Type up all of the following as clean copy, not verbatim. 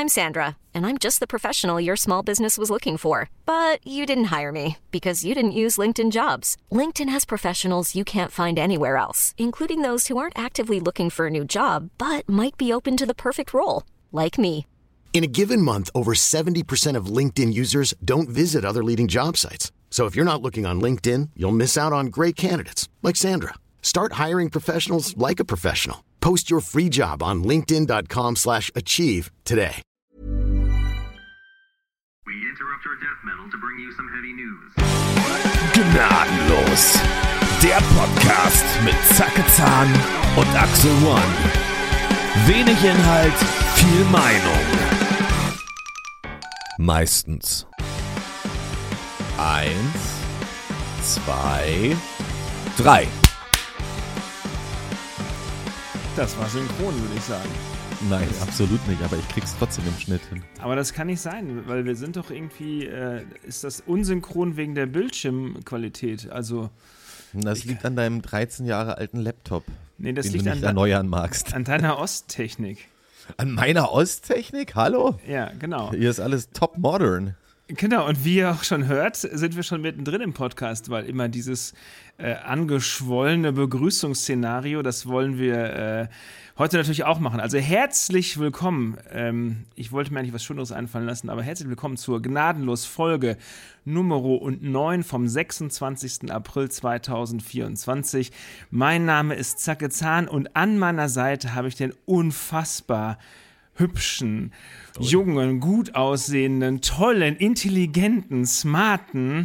I'm Sandra, and I'm just the professional your small business was looking for. But you didn't hire me because you didn't use LinkedIn Jobs. LinkedIn has professionals you can't find anywhere else, including those who aren't actively looking for a new job, but might be open to the perfect role, like me. In a given month, over 70% of LinkedIn users don't visit other leading job sites. So if you're not looking on LinkedIn, you'll miss out on great candidates like Sandra. Start hiring professionals like a professional. Post your free job on linkedin.com/achieve today. We interrupt your death metal to bring you some heavy news. Gnadenlos. Der Podcast mit Zacke-Zahn und Axel One. Wenig Inhalt, viel Meinung. Meistens. 1, 2, 3. Das war synchron, würde ich sagen. Nein, absolut nicht, aber ich krieg's trotzdem im Schnitt hin. Aber das kann nicht sein, weil wir sind doch irgendwie, ist das unsynchron wegen der Bildschirmqualität, also... Das liegt an deinem 13 Jahre alten Laptop, Nee, das den liegt du nicht erneuern magst. an deiner Osttechnik. An meiner Osttechnik? Hallo? Ja, genau. Hier ist alles top modern. Genau, und wie ihr auch schon hört, sind wir schon mittendrin im Podcast, weil immer dieses angeschwollene Begrüßungsszenario, das wollen wir heute natürlich auch machen. Also herzlich willkommen, ich wollte mir eigentlich was Schöneres einfallen lassen, aber herzlich willkommen zur Gnadenlos-Folge Nummer 9 vom 26. April 2024. Mein Name ist Zacke-Zahn und an meiner Seite habe ich den unfassbar hübschen, jungen, gut aussehenden, tollen, intelligenten, smarten,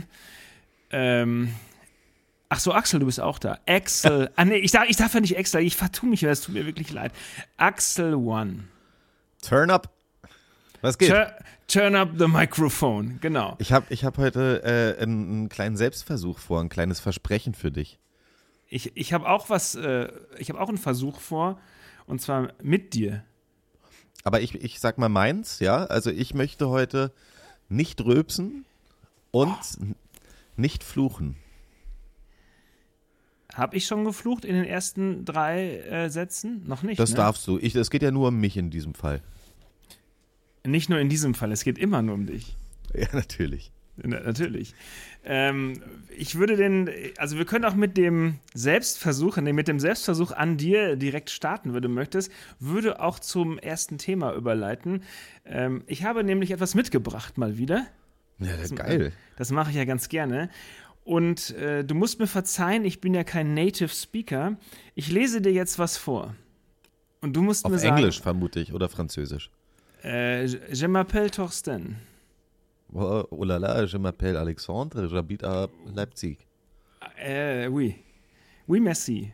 ach so, Axel, du bist auch da. Axel, nee, ich darf ja nicht Axel, ich vertue mich, das tut mir wirklich leid. Axel One. Turn up. Was geht? Turn up the microphone, genau. Ich hab heute einen kleinen Selbstversuch vor, ein kleines Versprechen für dich. Ich habe auch einen Versuch vor, und zwar mit dir. Aber ich sag mal meins, ja. Also ich möchte heute nicht rülpsen und nicht fluchen. Habe ich schon geflucht in den ersten 3 Sätzen? Noch nicht, Das ne? darfst du. Es geht ja nur um mich in diesem Fall. Nicht nur in diesem Fall, es geht immer nur um dich. Ja, natürlich. Natürlich. Ich würde wir können auch mit dem Selbstversuch an dir direkt starten, wenn du möchtest, würde auch zum ersten Thema überleiten. Ich habe nämlich etwas mitgebracht, mal wieder. Ja, das ist geil. Das mache ich ja ganz gerne. Und du musst mir verzeihen, ich bin ja kein Native Speaker. Ich lese dir jetzt was vor. Und du musst mir sagen... Auf Englisch vermute ich oder Französisch. Je m'appelle Thorsten. Oh là là, je m'appelle Alexandre, j'habite à Leipzig. Oui. Oui, merci.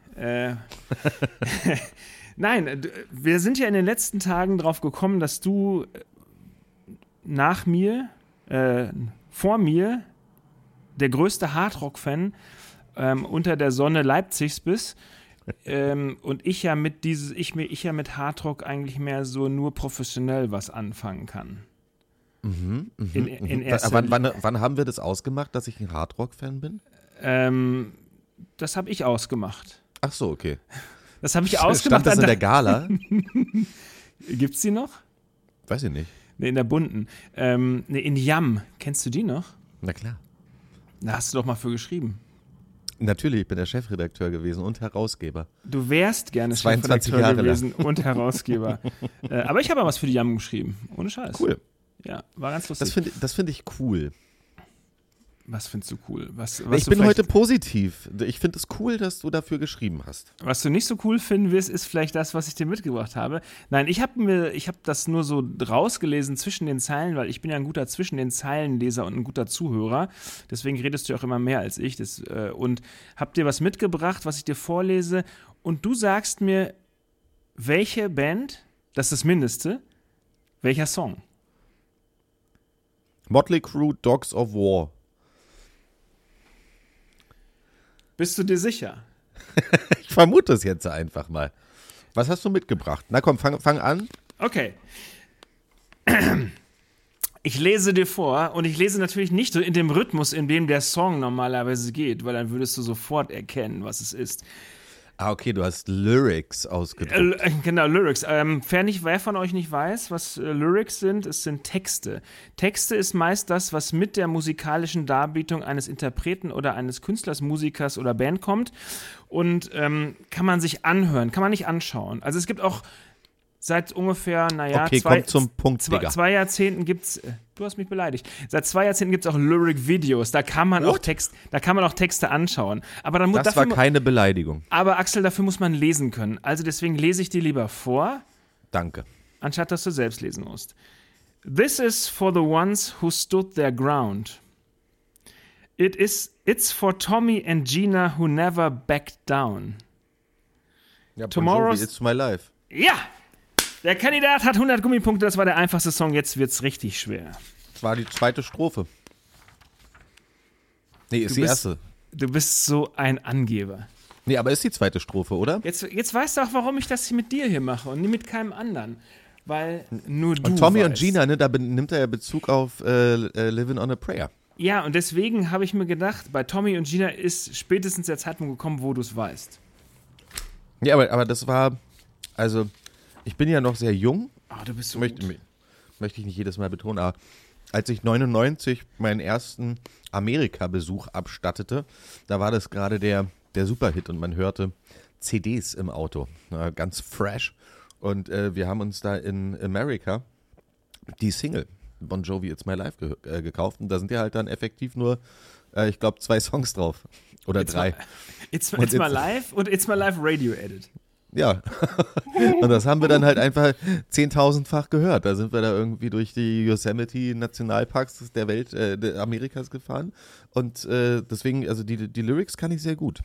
Nein, wir sind ja in den letzten Tagen drauf gekommen, dass du vor mir, der größte Hardrock-Fan unter der Sonne Leipzigs bist. Und ich ja mit Hardrock eigentlich mehr so nur professionell was anfangen kann. Wann haben wir das ausgemacht, dass ich ein Hardrock-Fan bin? Das habe ich ausgemacht. Ach so, okay. Das habe ich ausgemacht. Stand das in der Gala? Gibt's die noch? Weiß ich nicht. Nee, in der bunten. In Yam. Kennst du die noch? Na klar. Da hast du doch mal für geschrieben. Natürlich, ich bin der Chefredakteur gewesen und Herausgeber. Du wärst gerne 22 Chefredakteur Jahre gewesen und Herausgeber. Aber ich habe ja was für die Yam geschrieben. Ohne Scheiß. Cool. Ja, war ganz lustig. Das find ich cool. Was findest du cool? Ich bin heute positiv. Ich finde es cool, dass du dafür geschrieben hast. Was du nicht so cool finden wirst, ist vielleicht das, was ich dir mitgebracht habe. Nein, ich habe das nur so rausgelesen zwischen den Zeilen, weil ich bin ja ein guter zwischen den Zeilen-Leser und ein guter Zuhörer. Deswegen redest du auch immer mehr als ich. Und habe dir was mitgebracht, was ich dir vorlese. Und du sagst mir, welche Band, das ist das Mindeste, welcher Song? Motley Crue, Dogs of War. Bist du dir sicher? Ich vermute es jetzt einfach mal. Was hast du mitgebracht? Na komm, fang an. Okay. Ich lese dir vor und ich lese natürlich nicht so in dem Rhythmus, in dem der Song normalerweise geht, weil dann würdest du sofort erkennen, was es ist. Ah, okay, du hast Lyrics ausgedrückt. Genau, Lyrics. Wer von euch nicht weiß, was Lyrics sind, es sind Texte. Texte ist meist das, was mit der musikalischen Darbietung eines Interpreten oder eines Künstlers, Musikers oder Band kommt und kann man sich anhören, kann man nicht anschauen. Also es gibt auch seit ungefähr, okay, kommt zum Punkt, Digga. 2 Jahrzehnten gibt's, du hast mich beleidigt, seit 2 Jahrzehnten gibt es auch Lyric-Videos, da kann man auch Texte anschauen. Aber dann das war keine Beleidigung. Aber Axel, dafür muss man lesen können. Also deswegen lese ich dir lieber vor. Danke. Anstatt dass du selbst lesen musst. This is for the ones who stood their ground. It's for Tommy and Gina who never backed down. Ja, Bon Jovi, It's My Life. Ja! Der Kandidat hat 100 Gummipunkte, das war der einfachste Song, jetzt wird's richtig schwer. Das war die zweite Strophe. Nee, ist die erste. Du bist so ein Angeber. Nee, aber ist die zweite Strophe, oder? Jetzt weißt du auch, warum ich das hier mit dir hier mache und nie mit keinem anderen. Weil nur du Und Tommy weißt. und Gina, ne, da nimmt er ja Bezug auf Living on a Prayer. Ja, und deswegen habe ich mir gedacht, bei Tommy und Gina ist spätestens der Zeitpunkt gekommen, wo du es weißt. Ja, aber das war, also ich bin ja noch sehr jung. Du bist so möchte ich nicht jedes Mal betonen, aber als ich 99 meinen ersten Amerika-Besuch abstattete, da war das gerade der Superhit und man hörte CDs im Auto, ganz fresh. Und wir haben uns da in Amerika die Single Bon Jovi It's My Life gekauft und da sind ja halt dann effektiv nur, ich glaube, 2 Songs drauf oder 3. It's My Life und It's My Life Radio Edit. Ja, und das haben wir dann halt einfach 10.000-fach gehört. Da sind wir da irgendwie durch die Yosemite-Nationalparks der Welt, Amerikas gefahren. Und deswegen, also die Lyrics kann ich sehr gut.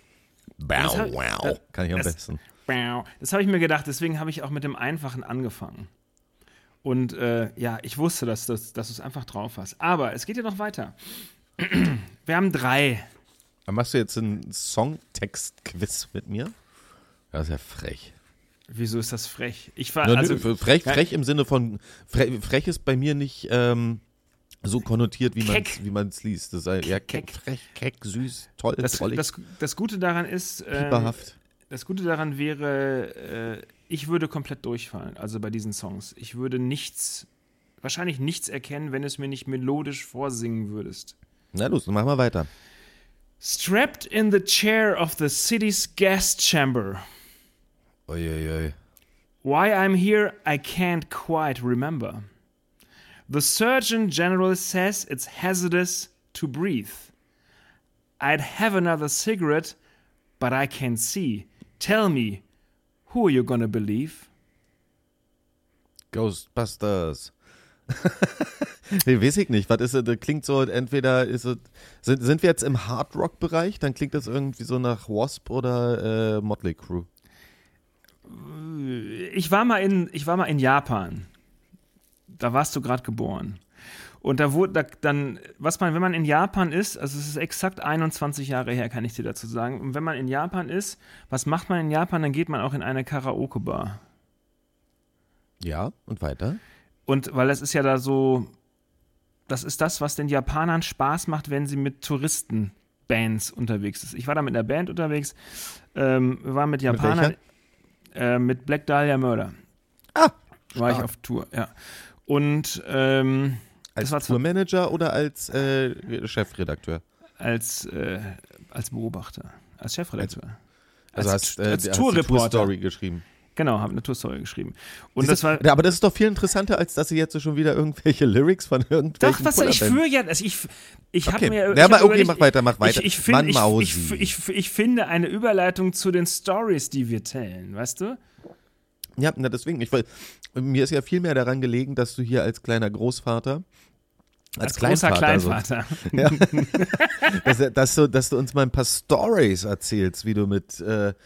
Kann ich am besten. Das habe ich mir gedacht, deswegen habe ich auch mit dem Einfachen angefangen. Und ich wusste, dass du es einfach drauf hast. Aber es geht ja noch weiter. Wir haben 3. Machst du jetzt einen Songtext-Quiz mit mir? Das ist ja frech. Wieso ist das frech? Frech im Sinne von, frech ist bei mir nicht so konnotiert, wie man es liest. Das ist ja keck, frech, keck, süß, toll, tollig. Das Gute daran ist, das Gute daran wäre, ich würde komplett durchfallen, also bei diesen Songs. Ich würde wahrscheinlich nichts erkennen, wenn du es mir nicht melodisch vorsingen würdest. Na los, dann machen wir weiter. Strapped in the chair of the city's gas chamber. Uiuiui. Why I'm here, I can't quite remember. The Surgeon General says it's hazardous to breathe. I'd have another cigarette, but I can't see. Tell me, who are you gonna believe? Ghostbusters. Nee, weiß ich nicht. Was ist das? Klingt so, entweder ist es. Sind wir jetzt im Hard-Rock-Bereich? Dann klingt das irgendwie so nach Wasp oder Motley Crue. Ich war mal in Japan. Da warst du gerade geboren. Und wenn man in Japan ist, also es ist exakt 21 Jahre her, kann ich dir dazu sagen. Und wenn man in Japan ist, was macht man in Japan? Dann geht man auch in eine Karaoke-Bar. Ja, und weiter? Und weil das ist ja da so, das ist das, was den Japanern Spaß macht, wenn sie mit Touristenbands unterwegs sind. Ich war da mit einer Band unterwegs, wir waren mit Japanern, mit Black Dahlia Murder. War ich auf Tour, ja. Und als Tourmanager oder als Chefredakteur? Als Beobachter, als Chefredakteur. Also als Tourreporter. Die Tour-Story geschrieben. Genau, habe eine Tour-Story geschrieben. Und aber das ist doch viel interessanter, als dass sie jetzt schon wieder irgendwelche Lyrics von irgendwelchen. Doch, was ich führe ja, also ich habe mir. Ja, aber okay, mach weiter. Ich finde eine Überleitung zu den Stories, die wir teilen, weißt du? Ja, deswegen. Mir ist ja viel mehr daran gelegen, dass du hier als kleiner Großvater, als großer Kleinvater. Ja, dass du uns mal ein paar Stories erzählst, wie du mit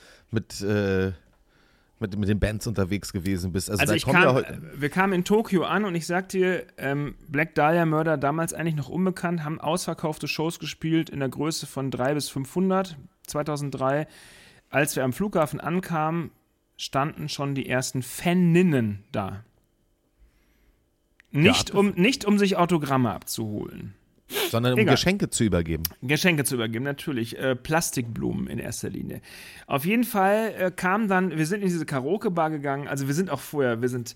den Bands unterwegs gewesen bist. Also wir kamen in Tokio an und ich sag dir, Black Dahlia Murder, damals eigentlich noch unbekannt, haben ausverkaufte Shows gespielt in der Größe von 300 bis 500, 2003. Als wir am Flughafen ankamen, standen schon die ersten Faninnen da. Nicht um sich Autogramme abzuholen. Sondern um Egal. Geschenke zu übergeben. Geschenke zu übergeben, natürlich. Plastikblumen in erster Linie. Auf jeden Fall wir sind in diese Karaoke-Bar gegangen, also wir sind auch vorher,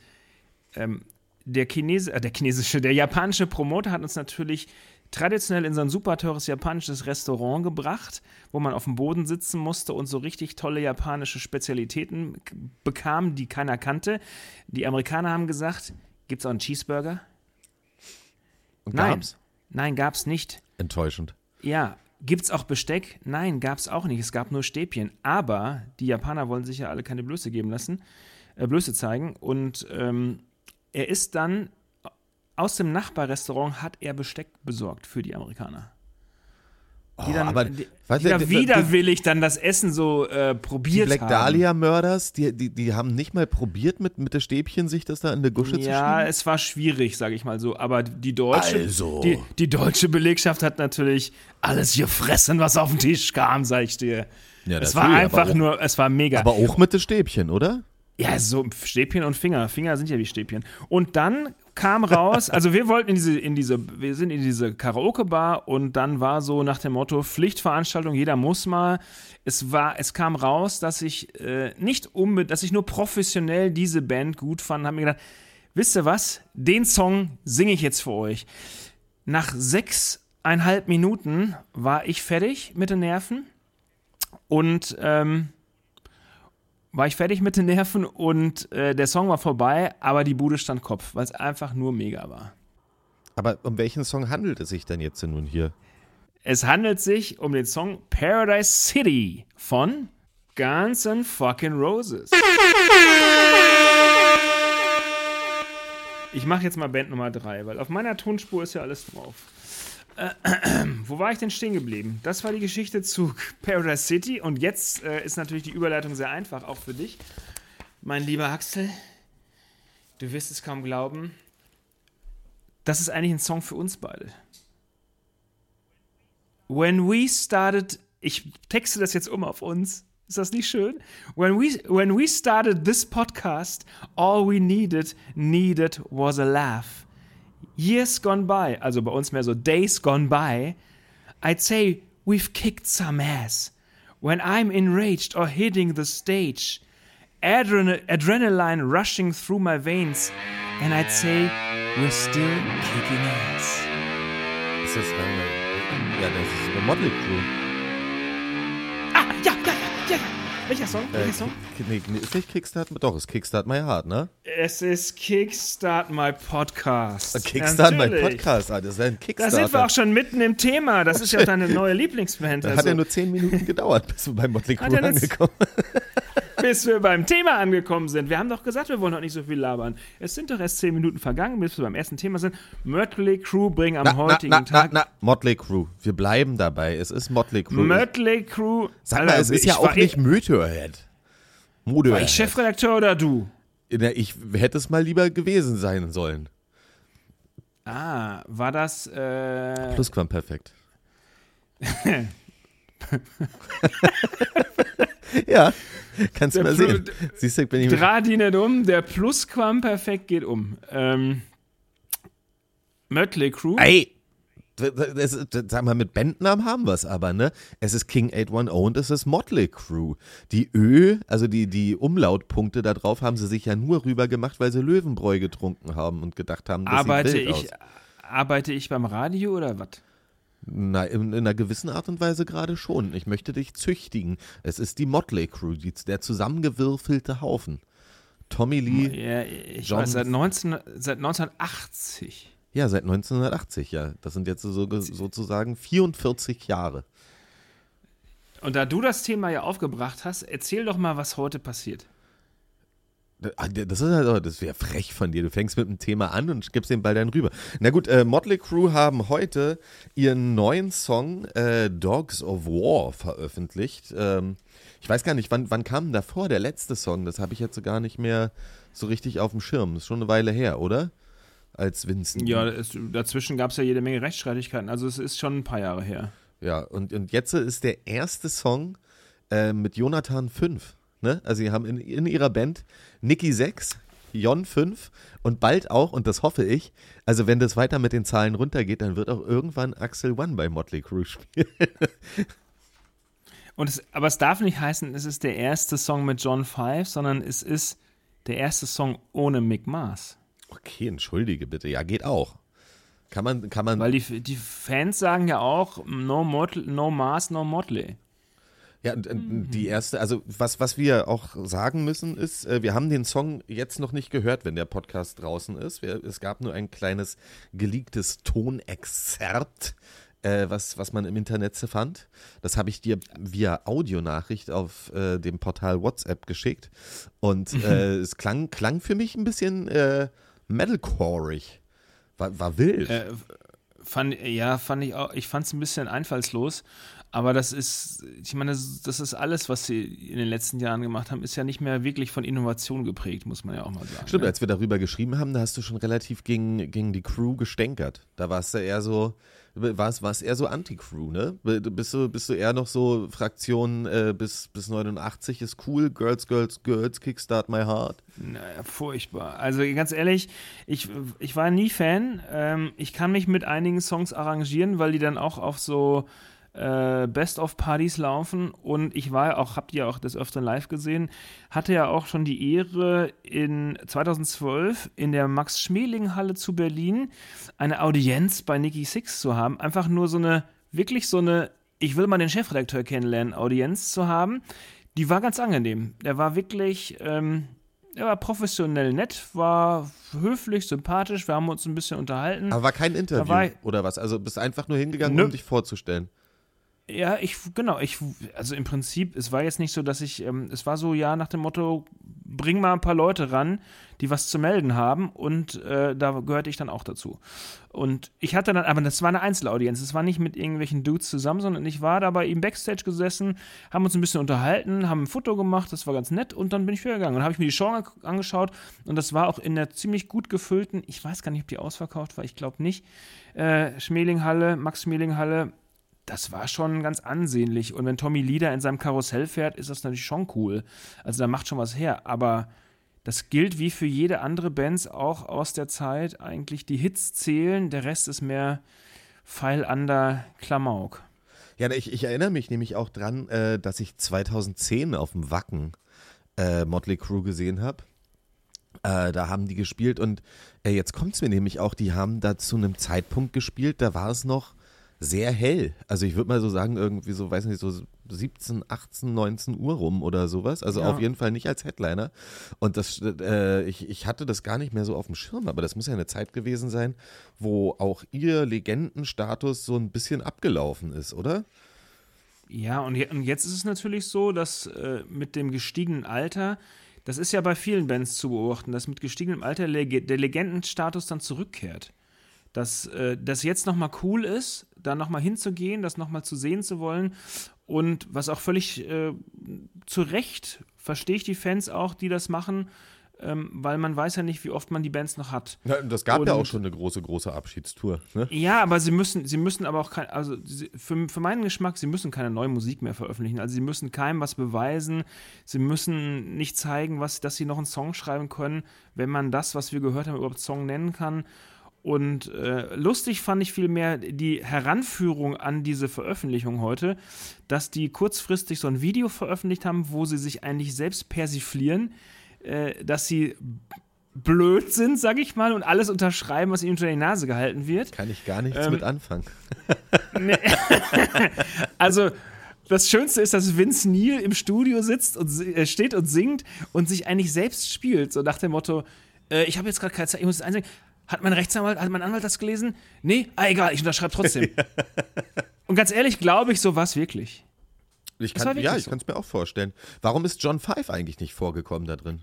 der japanische Promoter hat uns natürlich traditionell in so ein super teures japanisches Restaurant gebracht, wo man auf dem Boden sitzen musste und so richtig tolle japanische Spezialitäten bekam, die keiner kannte. Die Amerikaner haben gesagt, gibt's auch einen Cheeseburger? Und Nein. gab's? Nein, gab's nicht. Enttäuschend. Ja, gibt's auch Besteck? Nein, gab's auch nicht. Es gab nur Stäbchen. Aber die Japaner wollen sich ja alle keine Blöße zeigen. Und er ist dann aus dem Nachbarrestaurant hat er Besteck besorgt für die Amerikaner. Die dann widerwillig dann das Essen so probiert die Black haben. Dahlia-Mörders, die haben nicht mal probiert, mit der Stäbchen sich das da in der Gusche zu schieben? Ja, es war schwierig, sage ich mal so. Aber die deutsche, Also. die deutsche Belegschaft hat natürlich alles gefressen, was auf den Tisch kam, sag ich dir. Ja, es war einfach nur, es war mega. Aber auch mit den Stäbchen, oder? Ja, so Stäbchen und Finger. Finger sind ja wie Stäbchen. Und dann kam raus, also wir sind in diese Karaoke-Bar und dann war so nach dem Motto Pflichtveranstaltung, jeder muss mal. Es kam raus, dass ich dass ich nur professionell diese Band gut fand, habe mir gedacht, wisst ihr was? Den Song singe ich jetzt für euch. Nach 6,5 Minuten war ich fertig mit den Nerven und der Song war vorbei, aber die Bude stand Kopf, weil es einfach nur mega war. Aber um welchen Song handelt es sich denn jetzt nun hier? Es handelt sich um den Song Paradise City von Guns N' Fucking Roses. Ich mache jetzt mal Band Nummer 3, weil auf meiner Tonspur ist ja alles drauf. Wo war ich denn stehen geblieben? Das war die Geschichte zu Paradise City und jetzt ist natürlich die Überleitung sehr einfach, auch für dich. Mein lieber Axel, du wirst es kaum glauben, das ist eigentlich ein Song für uns beide. When we started, ich texte das jetzt auf uns, ist das nicht schön? When we started this podcast, all we needed was a laugh. Years gone by, also bei uns mehr so days gone by, I'd say we've kicked some ass. When I'm enraged or hitting the stage, adrenaline rushing through my veins, and I'd say we're still kicking ass. Ist das das ist über Motley Crue. Ja. Welcher Song? Nee, ist nicht Kickstart? Doch, ist Kickstart My Heart, ne? Es ist Kickstart My Podcast. Kickstart My Natürlich. Podcast, das ist ein Kickstarter. Da sind wir auch schon mitten im Thema. Das ist ja deine neue Lieblingsband. Das hat ja nur 10 Minuten gedauert, bis wir bei Motley Crue angekommen sind. Bis wir beim Thema angekommen sind. Wir haben doch gesagt, wir wollen heute nicht so viel labern. Es sind doch erst 10 Minuten vergangen, bis wir beim ersten Thema sind. Motley Crue bringen am heutigen Tag... Motley Crue. Wir bleiben dabei. Es ist Motley Crue. Motley Crue... Sag mal, es ist ja auch nicht Motorhead. War ich Chefredakteur oder du? Ich hätte es mal lieber gewesen sein sollen. War das... Plusquamperfekt. Ja, kannst du mal sehen. Siehst du, bin ich Dradi nicht um, der Plusquamperfekt geht um. Mötley Crüe. Ey, sag mal, mit Bandnamen haben wir es aber, ne? Es ist King 810 und es ist Motley Crue. Die also die Umlautpunkte da drauf haben sie sich ja nur rüber gemacht, weil sie Löwenbräu getrunken haben und gedacht haben, das sieht wild aus. Arbeite ich beim Radio oder was? Na, in einer gewissen Art und Weise gerade schon. Ich möchte dich züchtigen. Es ist die Motley Crue, der zusammengewürfelte Haufen. Tommy Lee. Ja, ich weiß, seit 1980. Ja, seit 1980, ja. Das sind jetzt sozusagen 44 Jahre. Und da du das Thema ja aufgebracht hast, erzähl doch mal, was heute passiert. Das wäre frech von dir. Du fängst mit dem Thema an und gibst den Ball dann rüber. Na gut, Motley Crue haben heute ihren neuen Song Dogs of War veröffentlicht. Ich weiß gar nicht, wann kam denn davor der letzte Song? Das habe ich jetzt gar nicht mehr so richtig auf dem Schirm. Das ist schon eine Weile her, oder? Als Vincent. Ja, dazwischen gab es ja jede Menge Rechtsstreitigkeiten. Also es ist schon ein paar Jahre her. Ja, und jetzt ist der erste Song mit Jonathan 5. Ne? Also sie haben in ihrer Band Nicky 6, Jon 5 und bald auch, und das hoffe ich, also wenn das weiter mit den Zahlen runtergeht, dann wird auch irgendwann Axel One bei Motley Crue spielen. Aber es darf nicht heißen, es ist der erste Song mit John 5, sondern es ist der erste Song ohne Mick Mars. Okay, entschuldige bitte. Ja, geht auch. Kann man. Weil die Fans sagen ja auch, no Mars, no Motley. Ja, und die erste, also was wir auch sagen müssen ist, wir haben den Song jetzt noch nicht gehört, wenn der Podcast draußen ist. Es gab nur ein kleines geleaktes Tonexzerpt, was man im Internet fand. Das habe ich dir via Audionachricht auf dem Portal WhatsApp geschickt. Und es klang für mich ein bisschen metalcoreig. War wild. Fand ich auch. Ich fand es ein bisschen einfallslos. Aber das ist alles, was sie in den letzten Jahren gemacht haben, ist ja nicht mehr wirklich von Innovation geprägt, muss man ja auch mal sagen. Stimmt, ne? Als wir darüber geschrieben haben, da hast du schon relativ gegen die Crew gestänkert. Da warst du eher so, war's eher so Anti-Crew, ne? Bist du eher noch so Fraktion bis 89 ist cool, Girls, Kickstart My Heart? Naja, furchtbar. Also ganz ehrlich, ich war nie Fan. Ich kann mich mit einigen Songs arrangieren, weil die dann auch auf so Best-of-Partys laufen und ich habt ihr auch des Öfteren live gesehen, hatte ja auch schon die Ehre, in 2012 in der Max-Schmeling-Halle zu Berlin eine Audienz bei Nikki Sixx zu haben. Einfach nur so eine ich will mal den Chefredakteur kennenlernen, Audienz zu haben. Die war ganz angenehm. Der war wirklich, er war professionell nett, war höflich, sympathisch, wir haben uns ein bisschen unterhalten. Aber war kein Interview oder was? Also bist einfach nur hingegangen, um dich vorzustellen? Ja, also im Prinzip, es war jetzt nicht so, dass es war so, ja, nach dem Motto, bring mal ein paar Leute ran, die was zu melden haben und da gehörte ich dann auch dazu. Und ich hatte dann, aber das war eine Einzelaudienz, es war nicht mit irgendwelchen Dudes zusammen, sondern ich war da bei ihm Backstage gesessen, haben uns ein bisschen unterhalten, haben ein Foto gemacht, das war ganz nett und dann bin ich wieder gegangen und habe ich mir die Show angeschaut und das war auch in der ziemlich gut gefüllten, ich weiß gar nicht, ob die ausverkauft war, ich glaube nicht, Max-Schmeling-Halle, das war schon ganz ansehnlich. Und wenn Tommy Lee da in seinem Karussell fährt, ist das natürlich schon cool. Also da macht schon was her. Aber das gilt wie für jede andere Band auch aus der Zeit. Eigentlich die Hits zählen, der Rest ist mehr Pfeil an der Klamauk. Ja, ich erinnere mich nämlich auch dran, dass ich 2010 auf dem Wacken Motley Crue gesehen habe. Da haben die gespielt und jetzt kommt es mir nämlich auch, die haben da zu einem Zeitpunkt gespielt, da war es noch sehr hell. Also ich würde mal so sagen, irgendwie so, weiß nicht, so 17, 18, 19 Uhr rum oder sowas. Also auf jeden Fall nicht als Headliner. Und ich hatte das gar nicht mehr so auf dem Schirm, aber das muss ja eine Zeit gewesen sein, wo auch ihr Legendenstatus so ein bisschen abgelaufen ist, oder? Ja, und jetzt ist es natürlich so, dass mit dem gestiegenen Alter, das ist ja bei vielen Bands zu beobachten, dass mit gestiegenem Alter der Legendenstatus dann zurückkehrt. Dass das jetzt nochmal cool ist, da nochmal hinzugehen, das nochmal zu sehen zu wollen und was auch völlig zu Recht, verstehe ich die Fans auch, die das machen, weil man weiß ja nicht, wie oft man die Bands noch hat. Ja, das gab ja auch schon eine große Abschiedstour. Ne? Ja, aber sie müssen aber auch für meinen Geschmack, sie müssen keine neue Musik mehr veröffentlichen. Also sie müssen keinem was beweisen, sie müssen nicht zeigen, dass sie noch einen Song schreiben können, wenn man das, was wir gehört haben, überhaupt Song nennen kann. Und lustig fand ich vielmehr die Heranführung an diese Veröffentlichung heute, dass die kurzfristig so ein Video veröffentlicht haben, wo sie sich eigentlich selbst persiflieren, dass sie blöd sind, sag ich mal, und alles unterschreiben, was ihnen unter die Nase gehalten wird. Kann ich gar nichts mit anfangen. Nee. Also das Schönste ist, dass Vince Neil im Studio sitzt und steht und singt und sich eigentlich selbst spielt, so nach dem Motto, ich habe jetzt gerade keine Zeit, ich muss jetzt einsingen. Hat mein Anwalt das gelesen? Nee? Egal, ich unterschreibe trotzdem. Und ganz ehrlich, glaube ich, so war es wirklich. Ich kann es mir auch vorstellen. Warum ist John 5 eigentlich nicht vorgekommen da drin?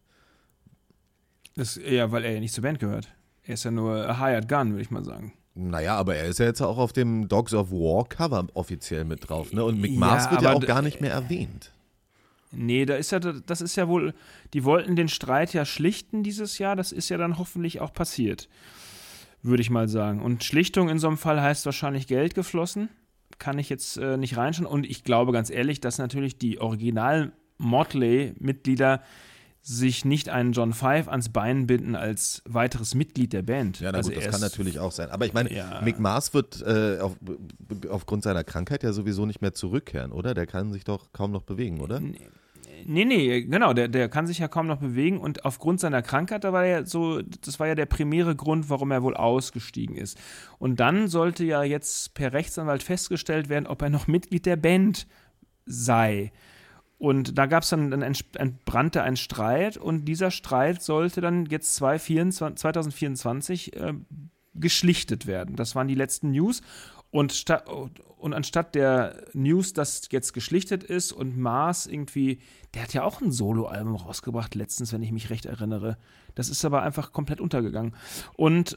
Weil er ja nicht zur Band gehört. Er ist ja nur a hired gun, würde ich mal sagen. Naja, aber er ist ja jetzt auch auf dem Dogs of War Cover offiziell mit drauf, ne? Und Mick Mars wird ja auch gar nicht mehr erwähnt. Nee, das ist ja wohl, die wollten den Streit ja schlichten dieses Jahr, das ist ja dann hoffentlich auch passiert, würde ich mal sagen. Und Schlichtung in so einem Fall heißt wahrscheinlich Geld geflossen, kann ich jetzt nicht reinschauen. Und ich glaube ganz ehrlich, dass natürlich die originalen Motley-Mitglieder sich nicht einen John Five ans Bein binden als weiteres Mitglied der Band. Ja, na also gut, das kann natürlich auch sein. Aber ich meine, Ja. Mick Mars wird aufgrund seiner Krankheit ja sowieso nicht mehr zurückkehren, oder? Der kann sich doch kaum noch bewegen, oder? Nee, genau, der kann sich ja kaum noch bewegen und aufgrund seiner Krankheit, das war ja der primäre Grund, warum er wohl ausgestiegen ist. Und dann sollte ja jetzt per Rechtsanwalt festgestellt werden, ob er noch Mitglied der Band sei. Und da gab es dann entbrannte ein Streit und dieser Streit sollte dann jetzt 2024 geschlichtet werden. Das waren die letzten News. Und anstatt der News, dass jetzt geschlichtet ist und Mars irgendwie, der hat ja auch ein Soloalbum rausgebracht letztens, wenn ich mich recht erinnere. Das ist aber einfach komplett untergegangen. Und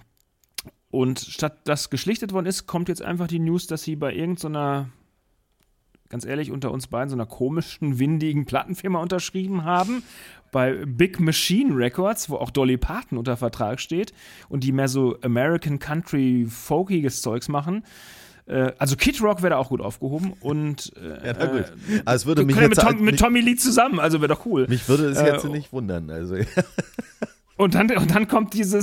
statt dass geschlichtet worden ist, kommt jetzt einfach die News, dass sie bei irgendeiner, ganz ehrlich, unter uns beiden, so einer komischen, windigen Plattenfirma unterschrieben haben, bei Big Machine Records, wo auch Dolly Parton unter Vertrag steht und die mehr so American Country folkiges Zeugs machen. Also Kid Rock wäre da auch gut aufgehoben und Ja, na gut. Aber es würde mich können jetzt mit Tommy Lee zusammen, also wäre doch cool. mich würde es jetzt nicht wundern. Also Und dann kommt dieser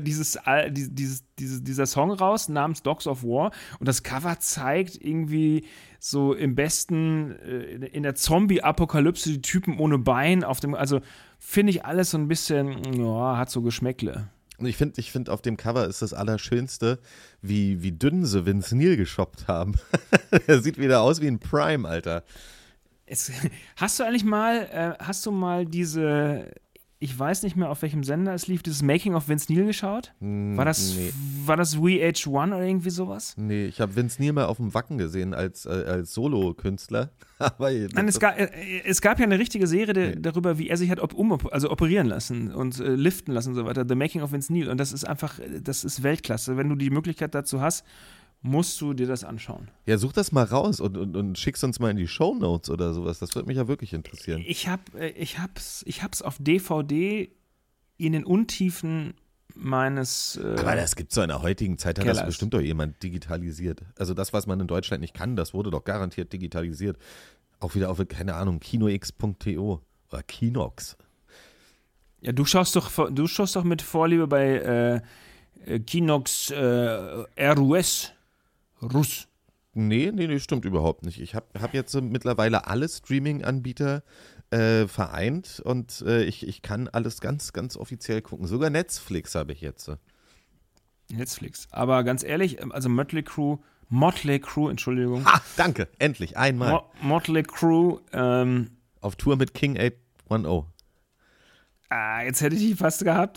Song raus namens Dogs of War und das Cover zeigt irgendwie so im besten in der Zombie-Apokalypse die Typen ohne Bein auf dem, also finde ich alles so ein bisschen, ja, hat so Geschmäckle. Und ich finde, auf dem Cover ist das Allerschönste, wie dünn sie Vince Neil geshoppt haben. Er sieht wieder aus wie ein Prime, Alter. Hast du mal diese, ich weiß nicht mehr, auf welchem Sender es lief, dieses Making of Vince Neil geschaut? War das VH1 oder irgendwie sowas? Nee, ich habe Vince Neil mal auf dem Wacken gesehen als Solo-Künstler. Aber Nein, es gab ja eine richtige Serie darüber, wie er sich hat operieren lassen und liften lassen und so weiter. The Making of Vince Neil. Und das ist Weltklasse. Wenn du die Möglichkeit dazu hast, musst du dir das anschauen. Ja, such das mal raus und schick's uns mal in die Shownotes oder sowas. Das würde mich ja wirklich interessieren. Ich hab's auf DVD in den Untiefen meines Aber das gibt's doch in der heutigen Zeit, hat Kellers. das bestimmt doch jemand digitalisiert. Also das, was man in Deutschland nicht kann, das wurde doch garantiert digitalisiert. Auch wieder auf, keine Ahnung, kinox.to oder Kinox. Ja, du schaust doch mit Vorliebe bei Kinox RUS. Russ. Nee, stimmt überhaupt nicht. Ich hab jetzt mittlerweile alle Streaming-Anbieter vereint und ich kann alles ganz, ganz offiziell gucken. Sogar Netflix habe ich jetzt. Netflix. Aber ganz ehrlich, also Motley Crue, Entschuldigung. Ha, danke, endlich, einmal. Motley Crue, Auf Tour mit King 810. jetzt hätte ich die fast gehabt.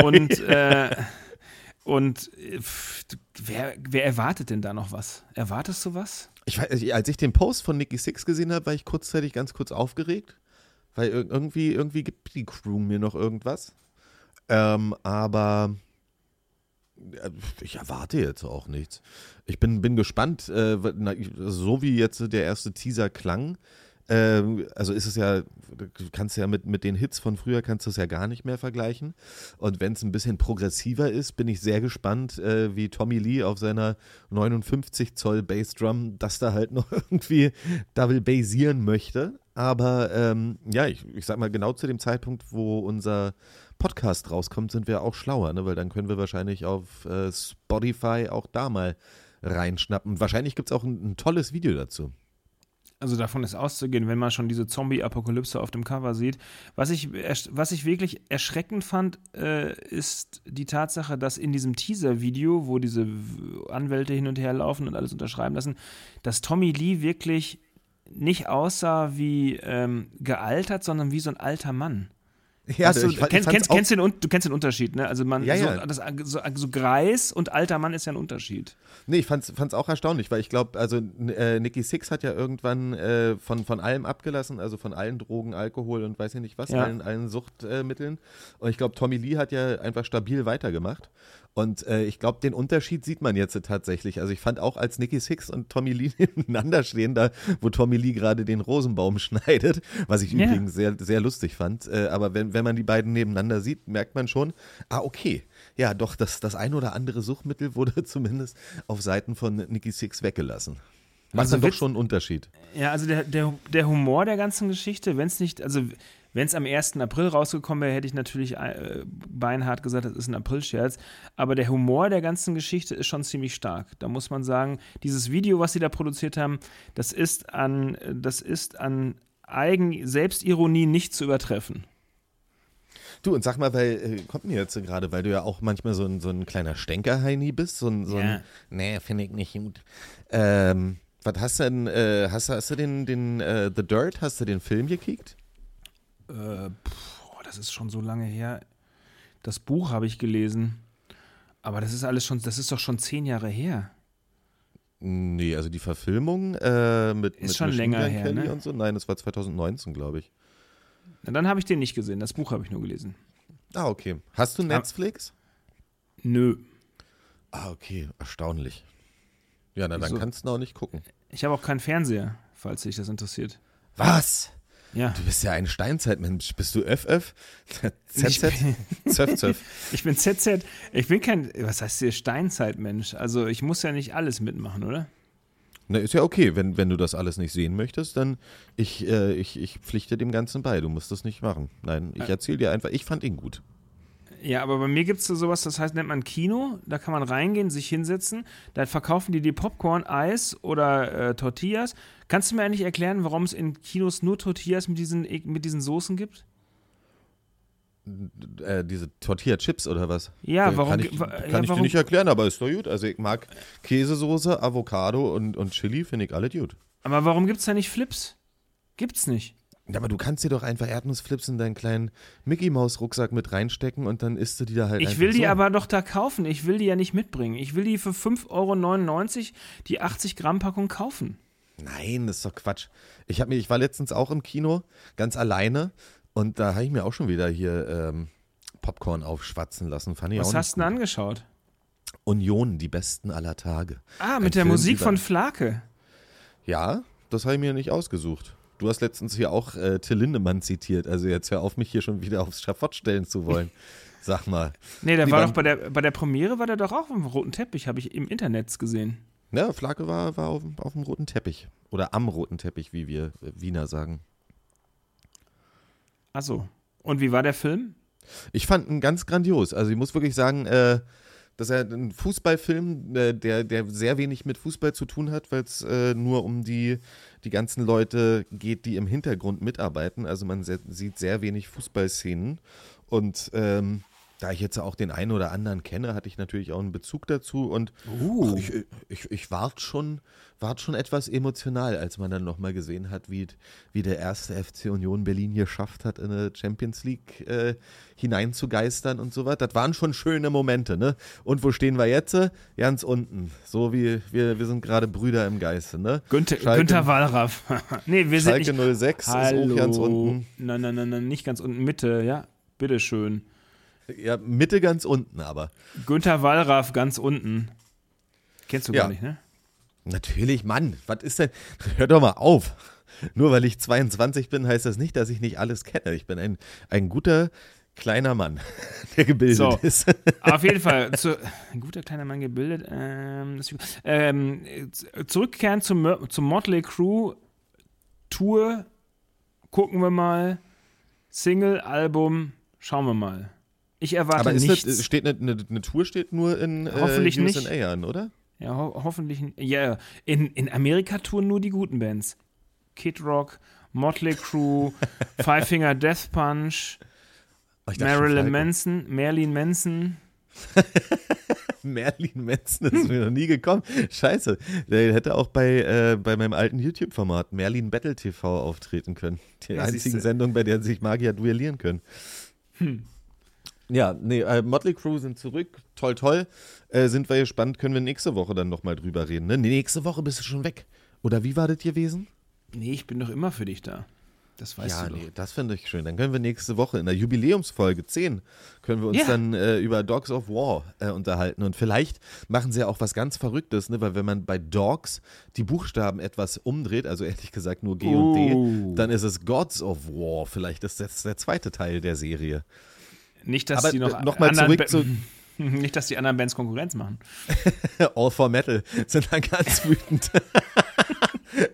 Und wer erwartet denn da noch was? Erwartest du was? Ich weiß, als ich den Post von Nikki Sixx gesehen habe, war ich kurzzeitig ganz kurz aufgeregt, weil irgendwie gibt die Crew mir noch irgendwas. Aber ich erwarte jetzt auch nichts. Ich bin gespannt, so wie jetzt der erste Teaser klang. Also ist es ja, du kannst ja mit den Hits von früher kannst du es ja gar nicht mehr vergleichen. Und wenn es ein bisschen progressiver ist, bin ich sehr gespannt, wie Tommy Lee auf seiner 59 Zoll Bassdrum das da halt noch irgendwie double bassieren möchte. Aber ja, ich sag mal, genau zu dem Zeitpunkt, wo unser Podcast rauskommt, sind wir auch schlauer, ne? Weil dann können wir wahrscheinlich auf Spotify auch da mal reinschnappen. Wahrscheinlich gibt es auch ein tolles Video dazu. Also davon ist auszugehen, wenn man schon diese Zombie-Apokalypse auf dem Cover sieht. Was ich wirklich erschreckend fand, ist die Tatsache, dass in diesem Teaser-Video, wo diese Anwälte hin und her laufen und alles unterschreiben lassen, dass Tommy Lee wirklich nicht aussah wie gealtert, sondern wie so ein alter Mann. Ja, du kennst den Unterschied, ne? Also so Greis und alter Mann ist ja ein Unterschied. Nee, ich fand's auch erstaunlich, weil ich glaube, also Nikki Sixx hat ja irgendwann von allem abgelassen, also von allen Drogen, Alkohol und weiß ich nicht was, allen Suchtmitteln. Und ich glaube, Tommy Lee hat ja einfach stabil weitergemacht. Und ich glaube, den Unterschied sieht man jetzt tatsächlich. Also ich fand auch, als Nikki Sixx und Tommy Lee nebeneinander stehen, da wo Tommy Lee gerade den Rosenbaum schneidet, was ich übrigens sehr, sehr lustig fand. Aber wenn man die beiden nebeneinander sieht, merkt man schon, okay, ja doch, das ein oder andere Suchtmittel wurde zumindest auf Seiten von Nikki Sixx weggelassen. Macht dann doch schon einen Unterschied. Ja, also der Humor der ganzen Geschichte, wenn es nicht, also Wenn es am 1. April rausgekommen wäre, hätte ich natürlich beinhart gesagt, das ist ein Aprilscherz. Aber der Humor der ganzen Geschichte ist schon ziemlich stark. Da muss man sagen, dieses Video, was sie da produziert haben, das ist an Selbstironie nicht zu übertreffen. Du, und sag mal, kommt mir jetzt gerade, weil du ja auch manchmal so ein kleiner Stänker-Heini bist, nee, finde ich nicht gut. Was hast du denn, hast du den The Dirt, hast du den Film gekickt? Das ist schon so lange her. Das Buch habe ich gelesen. Aber das ist doch schon 10 Jahre her. Nee, also die Verfilmung mit schon länger her, Kelly ne? und so. Nein, das war 2019, glaube ich. Na, dann habe ich den nicht gesehen. Das Buch habe ich nur gelesen. Ah, okay. Hast du Netflix? Nö. Ah, okay. Erstaunlich. Ja, dann kannst du auch nicht gucken. Ich habe auch keinen Fernseher, falls dich das interessiert. Was? Ja. Du bist ja ein Steinzeitmensch. Bist du FF? ZZ? ZöF. Ich bin ZZ. Ich bin kein, was heißt hier, Steinzeitmensch. Also ich muss ja nicht alles mitmachen, oder? Na, ist ja okay. Wenn du das alles nicht sehen möchtest, dann ich pflichte dem Ganzen bei. Du musst das nicht machen. Nein, ich erzähle dir einfach, ich fand ihn gut. Ja, aber bei mir gibt es sowas, das heißt, nennt man Kino. Da kann man reingehen, sich hinsetzen. Da verkaufen die Popcorn, Eis oder Tortillas. Kannst du mir eigentlich erklären, warum es in Kinos nur Tortillas mit diesen Soßen gibt? Diese Tortilla-Chips oder was? Ja, warum? Kann ich dir nicht erklären, aber ist doch gut. Also ich mag Käsesoße, Avocado und Chili, finde ich alle gut. Aber warum gibt es da nicht Flips? Gibt's nicht. Ja, aber du kannst dir doch einfach Erdnussflips in deinen kleinen Mickey-Maus-Rucksack mit reinstecken und dann isst du die da halt einfach Ich will die so. aber doch da kaufen. Ich will die ja nicht mitbringen. Ich will die für 5,99 € die 80-Gramm-Packung kaufen. Nein, das ist doch Quatsch. Ich war letztens auch im Kino, ganz alleine, und da habe ich mir auch schon wieder hier Popcorn aufschwatzen lassen. Fand ich Was auch hast du nicht denn gut. angeschaut? Union, die Besten aller Tage. Ah, mit der Film Musik über- von Flake. Ja, das habe ich mir nicht ausgesuut. Du hast letztens hier auch Till Lindemann zitiert, also jetzt hör auf, mich hier schon wieder aufs Schafott stellen zu wollen. Sag mal. Nee, der war doch bei der Premiere, war der doch auch auf dem roten Teppich, habe ich im Internet gesehen. Ja, Flake war auf dem roten Teppich. Oder am roten Teppich, wie wir Wiener sagen. Ach so. Und wie war der Film? Ich fand ihn ganz grandios. Also ich muss wirklich sagen, dass er ein Fußballfilm, der sehr wenig mit Fußball zu tun hat, weil es nur um die ganzen Leute geht, die im Hintergrund mitarbeiten. Also man sieht sehr wenig Fußballszenen. Und da ich jetzt auch den einen oder anderen kenne, hatte ich natürlich auch einen Bezug dazu. Und ich ward schon etwas emotional, als man dann nochmal gesehen hat, wie der erste FC Union Berlin geschafft hat, in eine Champions League hineinzugeistern und so was. Das waren schon schöne Momente, ne? Und wo stehen wir jetzt? Ganz unten. So wie wir sind gerade Brüder im Geiste, ne? Günther Wallraff. Nee, wir sind Schalke nicht. 06 Hallo. ist auch ganz unten. Nein, nicht ganz unten, Mitte, ja. Bitteschön. Ja, Mitte ganz unten aber. Günther Wallraff ganz unten. Kennst du Ja. gar nicht, ne? Natürlich, Mann, was ist denn? Hör doch mal auf. Nur weil ich 22 bin, heißt das nicht, dass ich nicht alles kenne. Ich bin ein guter, kleiner Mann, der gebildet So. ist. Auf jeden Fall, ein guter kleiner Mann gebildet. Zurückkehren zum Motley Crue Tour. Gucken wir mal. Single, Album, schauen wir mal. Ich erwarte Aber nichts. steht eine Tour steht nur in Hoffentlich USA nicht. an, oder? Ja, hoffentlich. Ja, in Amerika touren nur die guten Bands. Kid Rock, Motley Crue, Five Finger Death Punch, Oh, ich dachte schon Marilyn Falco. Manson. Merlin Metzen ist mir noch nie gekommen. Scheiße, der hätte auch bei meinem alten YouTube-Format Merlin Battle TV auftreten können. Die Ja, einzigen siehste. Sendungen, bei denen sich Magier duellieren können. Ja, nee, Motley Crue sind zurück. Toll. Sind wir gespannt, können wir nächste Woche dann nochmal drüber reden. Ne? Nächste Woche bist du schon weg. Oder wie war das gewesen? Nee, ich bin doch immer für dich da. Das weißt Ja, du doch. nee, das finde ich schön. Dann können wir nächste Woche in der Jubiläumsfolge 10 können wir uns Ja. dann über Dogs of War unterhalten. Und vielleicht machen sie ja auch was ganz Verrücktes, ne? Weil wenn man bei Dogs die Buchstaben etwas umdreht, also ehrlich gesagt nur G und D, dann ist es Gods of War. Vielleicht ist das der zweite Teil der Serie. Nicht, dass Aber die noch noch mal anderen zurück zu Nicht, dass die anderen Bands Konkurrenz machen. All for Metal sind dann ganz wütend.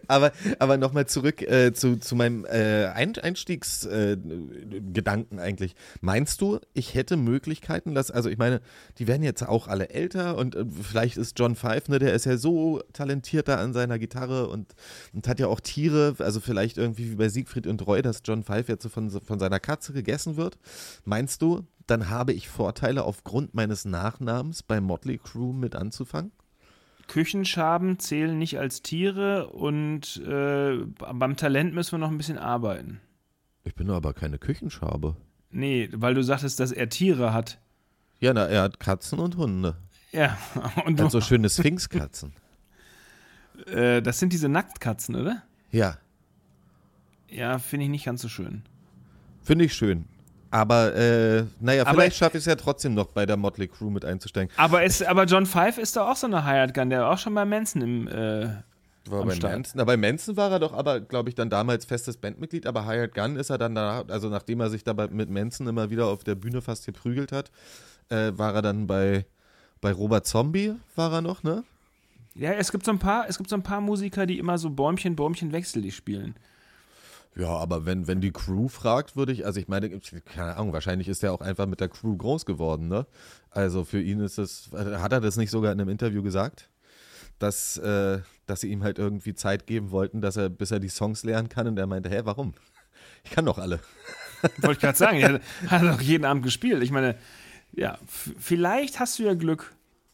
Aber nochmal zurück zu meinem Einstiegsgedanken eigentlich. Meinst du, ich hätte Möglichkeiten, also ich meine, die werden jetzt auch alle älter und vielleicht ist John Five, ne, der ist ja so talentiert da an seiner Gitarre und hat ja auch Tiere, also vielleicht irgendwie wie bei Siegfried und Roy, dass John Five jetzt so von seiner Katze gegessen wird. Meinst du, dann habe ich Vorteile aufgrund meines Nachnamens bei Motley Crue mit anzufangen? Küchenschaben zählen nicht als Tiere und beim Talent müssen wir noch ein bisschen arbeiten. Ich bin aber keine Küchenschabe. Nee, weil du sagtest, dass er Tiere hat. Ja, er hat Katzen und Hunde. Ja. Und Er hat so schöne Sphinxkatzen. Das sind diese Nacktkatzen, oder? Ja. Ja, finde ich nicht ganz so schön. Finde ich schön. Aber, vielleicht schaffe ich es ja trotzdem noch bei der Motley Crue mit einzusteigen. Aber John Five ist doch auch so eine Hired Gun, der war auch schon bei Manson War bei Manson. Bei Manson war er doch aber, glaube ich, dann damals festes Bandmitglied, aber Hired Gun ist er dann danach, also nachdem er sich dabei mit Manson immer wieder auf der Bühne fast geprügelt hat, war er dann bei Robert Zombie, war er noch, ne? Ja, es gibt so ein paar Musiker, die immer so Bäumchen wechselig spielen. Ja, aber wenn die Crew fragt, würde ich, also ich meine, keine Ahnung, wahrscheinlich ist er auch einfach mit der Crew groß geworden, ne? Also für ihn ist es, hat er das nicht sogar in einem Interview gesagt, dass sie ihm halt irgendwie Zeit geben wollten, bis er die Songs lernen kann und er meinte, warum? Ich kann doch alle. Wollte ich gerade sagen, er hat doch jeden Abend gespielt. Ich meine, ja, vielleicht hast du ja Glück.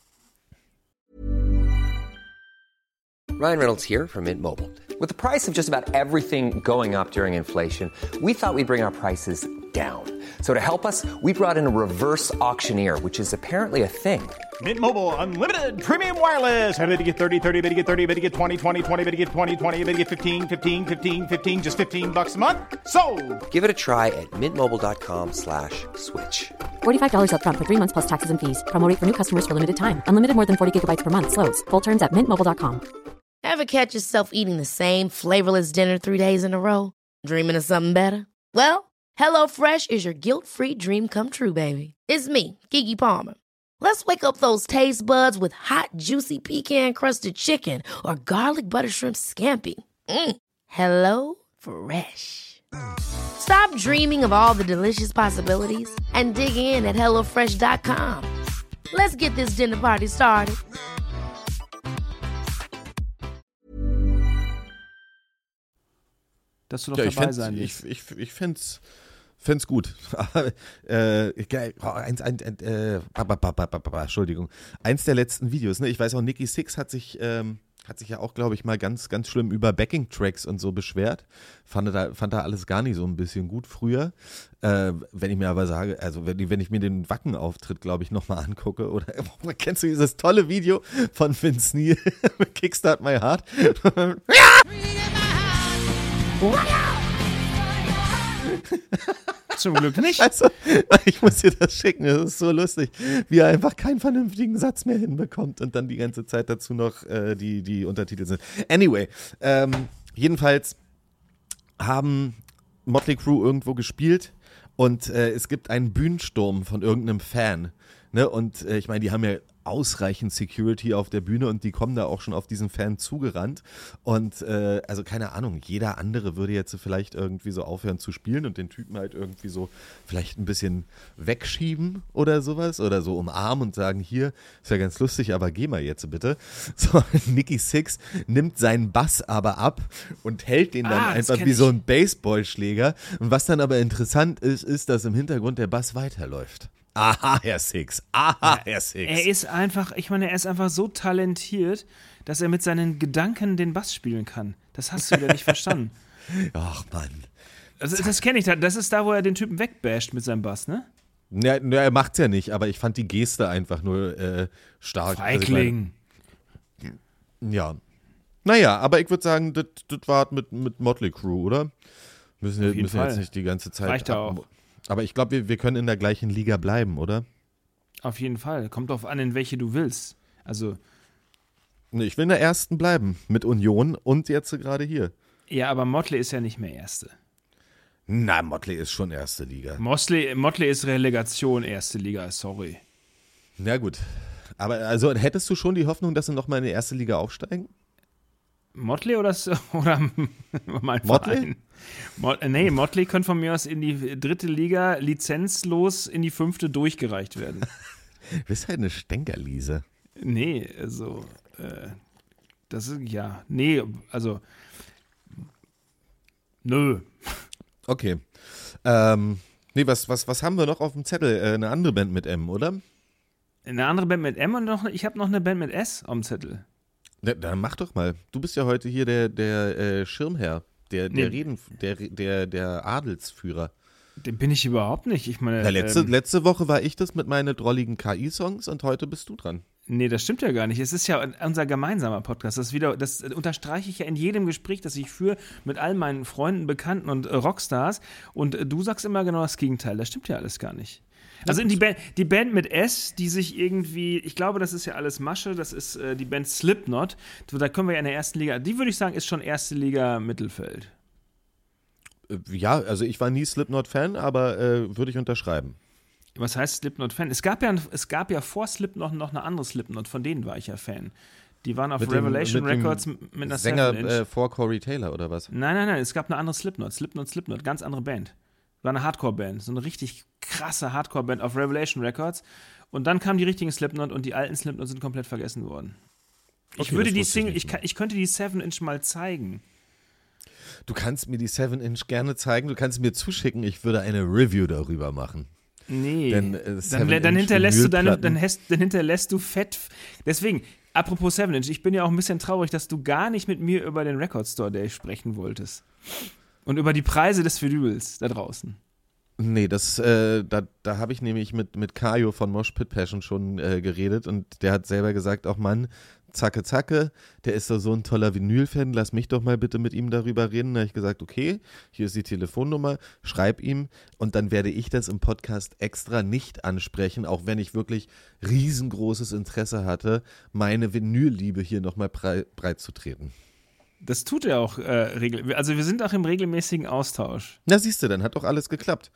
Ryan Reynolds here from Mint Mobile. With the price of just about everything going up during inflation, we thought we'd bring our prices down. So to help us, we brought in a reverse auctioneer, which is apparently a thing. Mint Mobile Unlimited Premium Wireless. How to get 30, 30, bit to get 30, bit to get 20, 20, 20, bit to get 20, 20, bit to get 15, 15, 15, 15, just $15 a month? Sold! Give it a try at mintmobile.com/switch. $45 up front for 3 months plus taxes and fees. Promo rate for new customers for limited time. Unlimited more than 40 gigabytes per month. Slows full terms at mintmobile.com. Ever catch yourself eating the same flavorless dinner 3 days in a row? Dreaming of something better? Well, HelloFresh is your guilt-free dream come true, baby. It's me, Keke Palmer. Let's wake up those taste buds with hot, juicy pecan-crusted chicken or garlic butter shrimp scampi. Hello Fresh. Stop dreaming of all the delicious possibilities and dig in at HelloFresh.com. Let's get this dinner party started. Dass du doch dabei sein willst. Ich find's gut. Entschuldigung. Eins der letzten Videos, ne? Ich weiß auch, Nikki Sixx hat sich ja auch, glaube ich, mal ganz, ganz schlimm über Backing-Tracks und so beschwert. Fand da alles gar nicht so ein bisschen gut früher. Wenn ich mir aber sage, also wenn ich mir den Wacken-Auftritt, glaube ich, nochmal angucke, oder kennst du dieses tolle Video von Vince Neil, Kickstart My Heart? Zum Glück nicht. Also, ich muss dir das schicken, das ist so lustig, wie er einfach keinen vernünftigen Satz mehr hinbekommt und dann die ganze Zeit dazu noch die Untertitel sind. Anyway, jedenfalls haben Motley Crue irgendwo gespielt und es gibt einen Bühnensturm von irgendeinem Fan. Ne? Und ich meine, die haben ja ausreichend Security auf der Bühne und die kommen da auch schon auf diesen Fan zugerannt und also keine Ahnung, jeder andere würde jetzt vielleicht irgendwie so aufhören zu spielen und den Typen halt irgendwie so vielleicht ein bisschen wegschieben oder sowas oder so umarmen und sagen, hier, ist ja ganz lustig, aber geh mal jetzt bitte. So, Nikki Sixx nimmt seinen Bass aber ab und hält den dann einfach wie so ein Baseballschläger und was dann aber interessant ist, dass im Hintergrund der Bass weiterläuft. Aha, Herr Sixx. Herr Sixx. Er ist einfach so talentiert, dass er mit seinen Gedanken den Bass spielen kann. Das hast du wieder nicht verstanden. Ach, Mann. Das kenne ich. Das ist da, wo er den Typen wegbasht mit seinem Bass, ne? Ja, er macht's ja nicht, aber ich fand die Geste einfach nur stark. Feigling. Also ja. Naja, aber ich würde sagen, das war mit Motley Crue, oder? Müssen jetzt nicht die ganze Zeit. Reicht auch. Aber ich glaube, wir können in der gleichen Liga bleiben, oder? Auf jeden Fall. Kommt drauf an, in welche du willst. Also. Ich will in der ersten bleiben. Mit Union und jetzt gerade hier. Ja, aber Motley ist ja nicht mehr Erste. Na, Motley ist schon erste Liga. Motley ist Relegation erste Liga, sorry. Na gut. Aber also hättest du schon die Hoffnung, dass sie nochmal in die erste Liga aufsteigen? Motley oder mein Motley? Verein? Motley könnte von mir aus in die 3. Liga lizenzlos in die 5. durchgereicht werden. Du bist halt eine Stänkerliese. Nee, also das ist, ja, nee, also nö. Okay. Nee, was haben wir noch auf dem Zettel? Eine andere Band mit M, oder? Eine andere Band mit M und ich habe noch eine Band mit S auf dem Zettel. Dann mach doch mal. Du bist ja heute hier der Schirmherr, der Adelsführer. Den bin ich überhaupt nicht. Ich meine, letzte Woche war ich das mit meinen drolligen KI-Songs und heute bist du dran. Nee, das stimmt ja gar nicht. Es ist ja unser gemeinsamer Podcast. Das unterstreiche ich ja in jedem Gespräch, das ich führe mit all meinen Freunden, Bekannten und Rockstars. Und du sagst immer genau das Gegenteil. Das stimmt ja alles gar nicht. Also die Band mit S, die sich irgendwie, ich glaube, das ist ja alles Masche, das ist die Band Slipknot. Da können wir ja in der 1. Liga, die würde ich sagen, ist schon 1. Liga Mittelfeld. Ja, also ich war nie Slipknot-Fan, aber würde ich unterschreiben. Was heißt Slipknot-Fan? Es gab ja vor Slipknot noch eine andere Slipknot, von denen war ich ja Fan. Die waren auf Revelation Records mit einer Sänger 7-Inch. vor Corey Taylor oder was? Nein, es gab eine andere Slipknot, ganz andere Band. War eine Hardcore-Band, so eine richtig krasse Hardcore-Band auf Revelation Records. Und dann kamen die richtigen Slipknot und die alten Slipknot sind komplett vergessen worden. Ich könnte die 7-Inch mal zeigen. Du kannst mir die 7-Inch gerne zeigen, du kannst mir zuschicken, ich würde eine Review darüber machen. Nee, Denn, dann hinterlässt du Fett. Deswegen, apropos 7-Inch, ich bin ja auch ein bisschen traurig, dass du gar nicht mit mir über den Record Store Day sprechen wolltest. Und über die Preise des Vinyls da draußen. Nee, da habe ich nämlich mit Kajo von Mosh Pit Passion schon geredet und der hat selber gesagt, auch Mann, Zacke Zacke, der ist so ein toller Vinyl-Fan, lass mich doch mal bitte mit ihm darüber reden. Da habe ich gesagt, okay, hier ist die Telefonnummer, schreib ihm und dann werde ich das im Podcast extra nicht ansprechen, auch wenn ich wirklich riesengroßes Interesse hatte, meine Vinyl-Liebe hier nochmal breit zu treten. Das tut er auch regelmäßig. Also wir sind auch im regelmäßigen Austausch. Na siehst du, dann hat doch alles geklappt.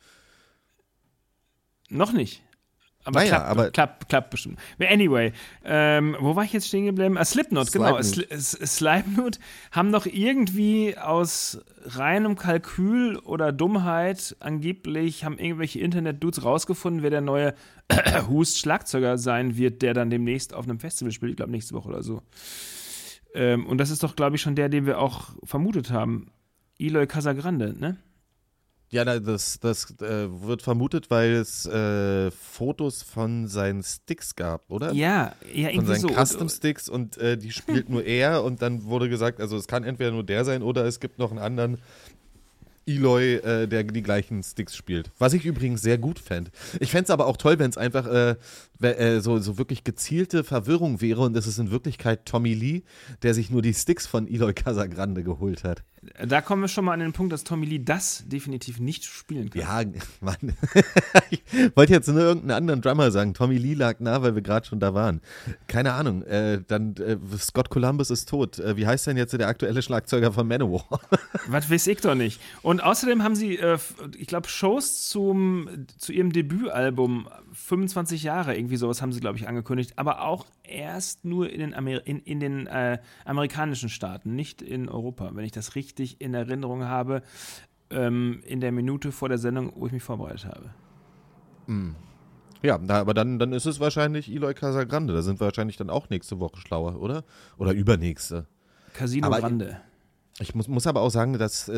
Noch nicht. Aber klappt bestimmt. Anyway, wo war ich jetzt stehen geblieben? Slipknot, genau. Slipknot haben doch irgendwie aus reinem Kalkül oder Dummheit angeblich haben irgendwelche Internet-Dudes rausgefunden, wer der neue Hust-Schlagzeuger sein wird, der dann demnächst auf einem Festival spielt. Ich glaube, nächste Woche oder so. Und das ist doch, glaube ich, schon der, den wir auch vermutet haben. Eloy Casagrande, ne? Ja, das wird vermutet, weil es Fotos von seinen Sticks gab, oder? Ja, irgendwie von seinen so. Custom-Sticks und die spielt nur er und dann wurde gesagt, also es kann entweder nur der sein oder es gibt noch einen anderen Eloy, der die gleichen Sticks spielt. Was ich übrigens sehr gut fände. Ich fände es aber auch toll, wenn es einfach so wirklich gezielte Verwirrung wäre und es ist in Wirklichkeit Tommy Lee, der sich nur die Sticks von Eloy Casagrande geholt hat. Da kommen wir schon mal an den Punkt, dass Tommy Lee das definitiv nicht spielen kann. Ja, Mann. Ich wollte jetzt nur irgendeinen anderen Drummer sagen. Tommy Lee lag nah, weil wir gerade schon da waren. Keine Ahnung. Scott Columbus ist tot. Wie heißt denn jetzt der aktuelle Schlagzeuger von Manowar? Was weiß ich doch nicht. Und außerdem haben sie, ich glaube, Shows zu ihrem Debütalbum 25 Jahre, irgendwie sowas haben sie, glaube ich, angekündigt, aber auch erst nur in den amerikanischen Staaten, nicht in Europa, wenn ich das richtig in Erinnerung habe, in der Minute vor der Sendung, wo ich mich vorbereitet habe. Ja, aber dann ist es wahrscheinlich Eloy Casagrande. Da sind wir wahrscheinlich dann auch nächste Woche schlauer, oder? Oder übernächste. Casino aber Grande. Ich muss aber auch sagen, dass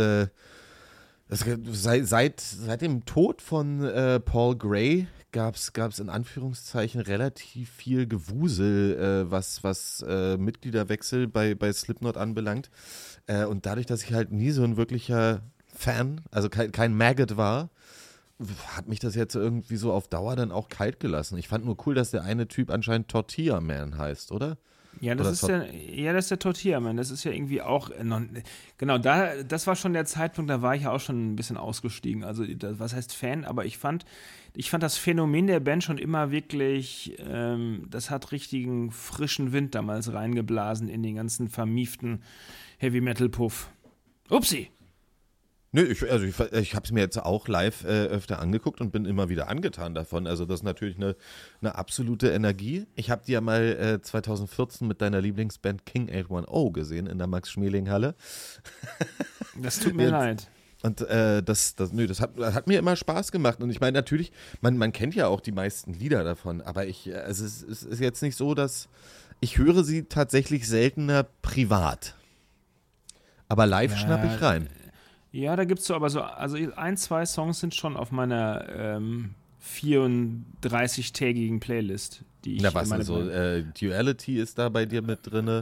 seit dem Tod von Paul Gray gab es in Anführungszeichen relativ viel Gewusel, was Mitgliederwechsel bei Slipknot anbelangt. Und dadurch, dass ich halt nie so ein wirklicher Fan, also kein Maggot war, hat mich das jetzt irgendwie so auf Dauer dann auch kalt gelassen. Ich fand nur cool, dass der eine Typ anscheinend Tortilla Man heißt, oder? Ja, das ist der Tortilla Man. Das ist ja irgendwie auch, genau, das war schon der Zeitpunkt, da war ich ja auch schon ein bisschen ausgestiegen. Also, was heißt Fan? Aber ich fand das Phänomen der Band schon immer wirklich, das hat richtigen frischen Wind damals reingeblasen in den ganzen vermieften Heavy-Metal-Puff. Upsi! Nö, ich habe es mir jetzt auch live öfter angeguckt und bin immer wieder angetan davon. Also das ist natürlich eine absolute Energie. Ich habe die ja mal 2014 mit deiner Lieblingsband King 810 gesehen in der Max-Schmeling-Halle. Das tut mir leid. Und das hat mir immer Spaß gemacht. Und ich meine natürlich, man kennt ja auch die meisten Lieder davon, aber es ist jetzt nicht so, dass ich höre sie tatsächlich seltener privat. Aber live schnappe ich rein. Ja, da gibt es also 1-2 Songs sind schon auf meiner 34-tägigen Playlist, die ich Duality ist da bei dir mit drinne.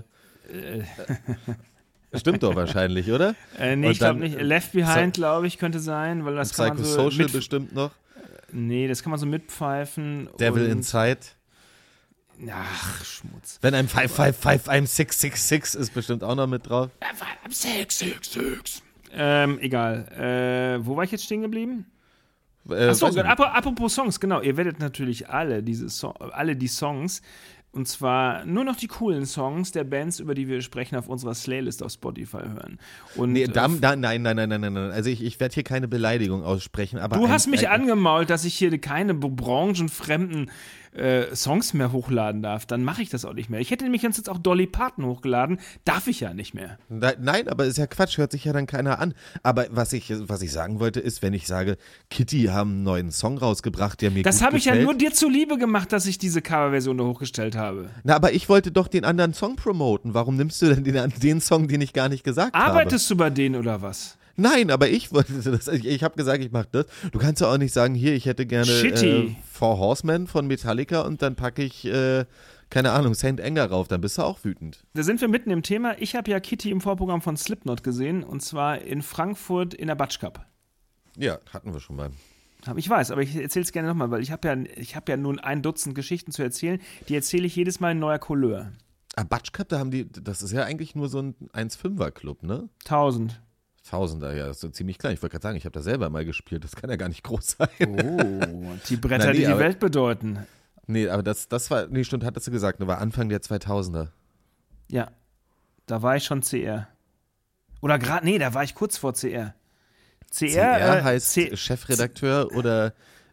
Stimmt doch wahrscheinlich, oder? Nee, ich glaube nicht. Left Behind, glaube ich, könnte sein, weil das kann man so Psychosocial bestimmt noch. Nee, das kann man so mitpfeifen. Devil Inside. Ach, Schmutz. Wenn einem 555 einem 666 ist bestimmt auch noch mit drauf. 666. Egal. Wo war ich jetzt stehen geblieben? Achso, apropos Songs, genau. Ihr werdet natürlich alle die Songs, und zwar nur noch die coolen Songs der Bands, über die wir sprechen, auf unserer Playlist auf Spotify hören. Und, nein. Also ich werde hier keine Beleidigung aussprechen. Aber du hast mich angemault, dass ich hier keine branchenfremden Songs mehr hochladen darf. Dann mache ich das auch nicht mehr. Ich hätte nämlich jetzt auch Dolly Parton hochgeladen. Darf ich ja nicht mehr. Nein, aber ist ja Quatsch. Hört sich ja dann keiner an. Aber was ich sagen wollte, ist, wenn ich sage, Kitty haben einen neuen Song rausgebracht, der mir gut gefällt. Das habe ich ja nur dir zuliebe gemacht, dass ich diese Coverversion da hochgestellt habe. Na, aber ich wollte doch den anderen Song promoten. Warum nimmst du denn den Song, den ich gar nicht gesagt habe? Arbeitest du bei denen oder was? Nein, aber ich wollte das. Ich habe gesagt, ich mache das. Du kannst ja auch nicht sagen, hier, ich hätte gerne Four Horsemen von Metallica und dann packe ich, keine Ahnung, Saint Anger rauf. Dann bist du auch wütend. Da sind wir mitten im Thema. Ich habe ja Kitty im Vorprogramm von Slipknot gesehen, und zwar in Frankfurt in der Batsch Cup. Ja, hatten wir schon mal. Ich weiß, aber ich erzähle es gerne nochmal, weil ich habe ja nun 1 Dutzend Geschichten zu erzählen. Die erzähle ich jedes Mal in neuer Couleur. Batsch Cup, das ist ja eigentlich nur so ein 1-5er-Club, ne? 1000er, ja, das ist so ziemlich klein. Ich wollte gerade sagen, ich habe da selber mal gespielt. Das kann ja gar nicht groß sein. Oh, die Bretter, die Welt bedeuten. Nee, aber das war, stimmt, hattest du gesagt, das war Anfang der 2000er. Ja, da war ich schon CR. Oder gerade, da war ich kurz vor CR. CR heißt Chefredakteur oder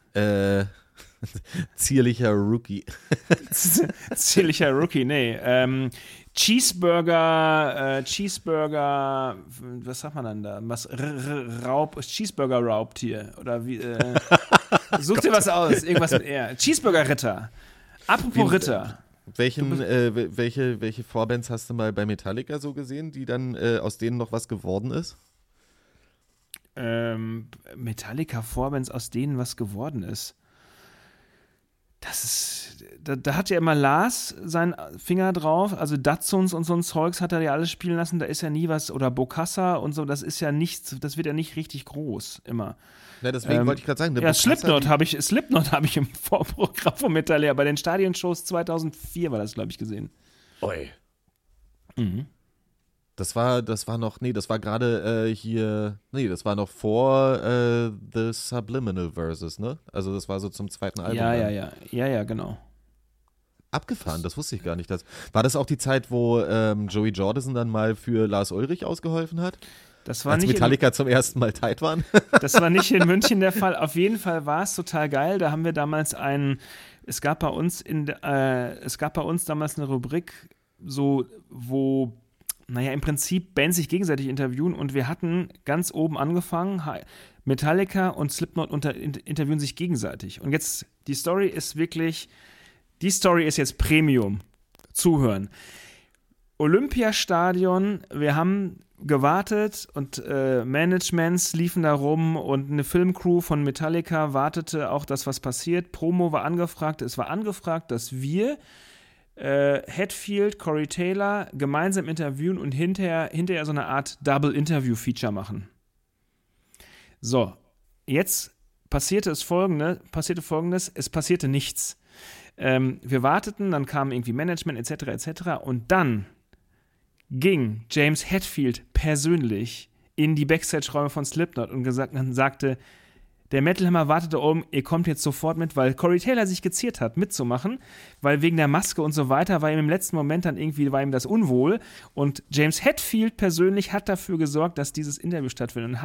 zierlicher Rookie. Zierlicher Rookie, nee. Cheeseburger, was sagt man dann da? Cheeseburger-Raubtier. Oder wie, such dir was aus, irgendwas mit R. Cheeseburger-Ritter. Apropos Ritter. Welche Vorbands hast du mal bei Metallica so gesehen, die dann aus denen noch was geworden ist? Metallica-Vorbands, aus denen was geworden ist. Da hat ja immer Lars seinen Finger drauf, also Datsuns und so ein Zeugs hat er ja alles spielen lassen, da ist ja nie was, oder Bokassa und so, das ist ja nichts, das wird ja nicht richtig groß, immer. Ja, deswegen wollte ich gerade sagen. Ja, Slipknot habe ich im Vorprogramm von Metallica, bei den Stadionshows 2004 war das, glaube ich, gesehen. Oi. Mhm. Das war noch, das war gerade das war noch vor The Subliminal Verses, ne? Also das war so zum zweiten Album. Ja, genau. Abgefahren, das wusste ich gar nicht. War das auch die Zeit, wo Joey Jordison dann mal für Lars Ulrich ausgeholfen hat? Das war als nicht Metallica zum ersten Mal tight waren? Das war nicht in München der Fall. Auf jeden Fall war es total geil. Da haben wir damals es gab bei uns damals eine Rubrik, so, wo im Prinzip Bands sich gegenseitig interviewen, und wir hatten ganz oben angefangen, Metallica und Slipknot interviewen sich gegenseitig. Und jetzt, die Story ist jetzt Premium. Zuhören. Olympiastadion, wir haben gewartet und Managements liefen da rum und eine Filmcrew von Metallica wartete auch, dass was passiert. Promo war angefragt. Es war angefragt, dass wir Hetfield, Corey Taylor gemeinsam interviewen und hinterher so eine Art Double-Interview-Feature machen. So, jetzt passierte Folgendes, es passierte nichts. Wir warteten, dann kam irgendwie Management etc. Und dann ging James Hetfield persönlich in die Backstage-Räume von Slipknot und sagte, der Metal Hammer wartete oben, ihr kommt jetzt sofort mit, weil Corey Taylor sich geziert hat, mitzumachen, weil wegen der Maske und so weiter war ihm im letzten Moment dann irgendwie, war ihm das unwohl, und James Hetfield persönlich hat dafür gesorgt, dass dieses Interview stattfindet und hat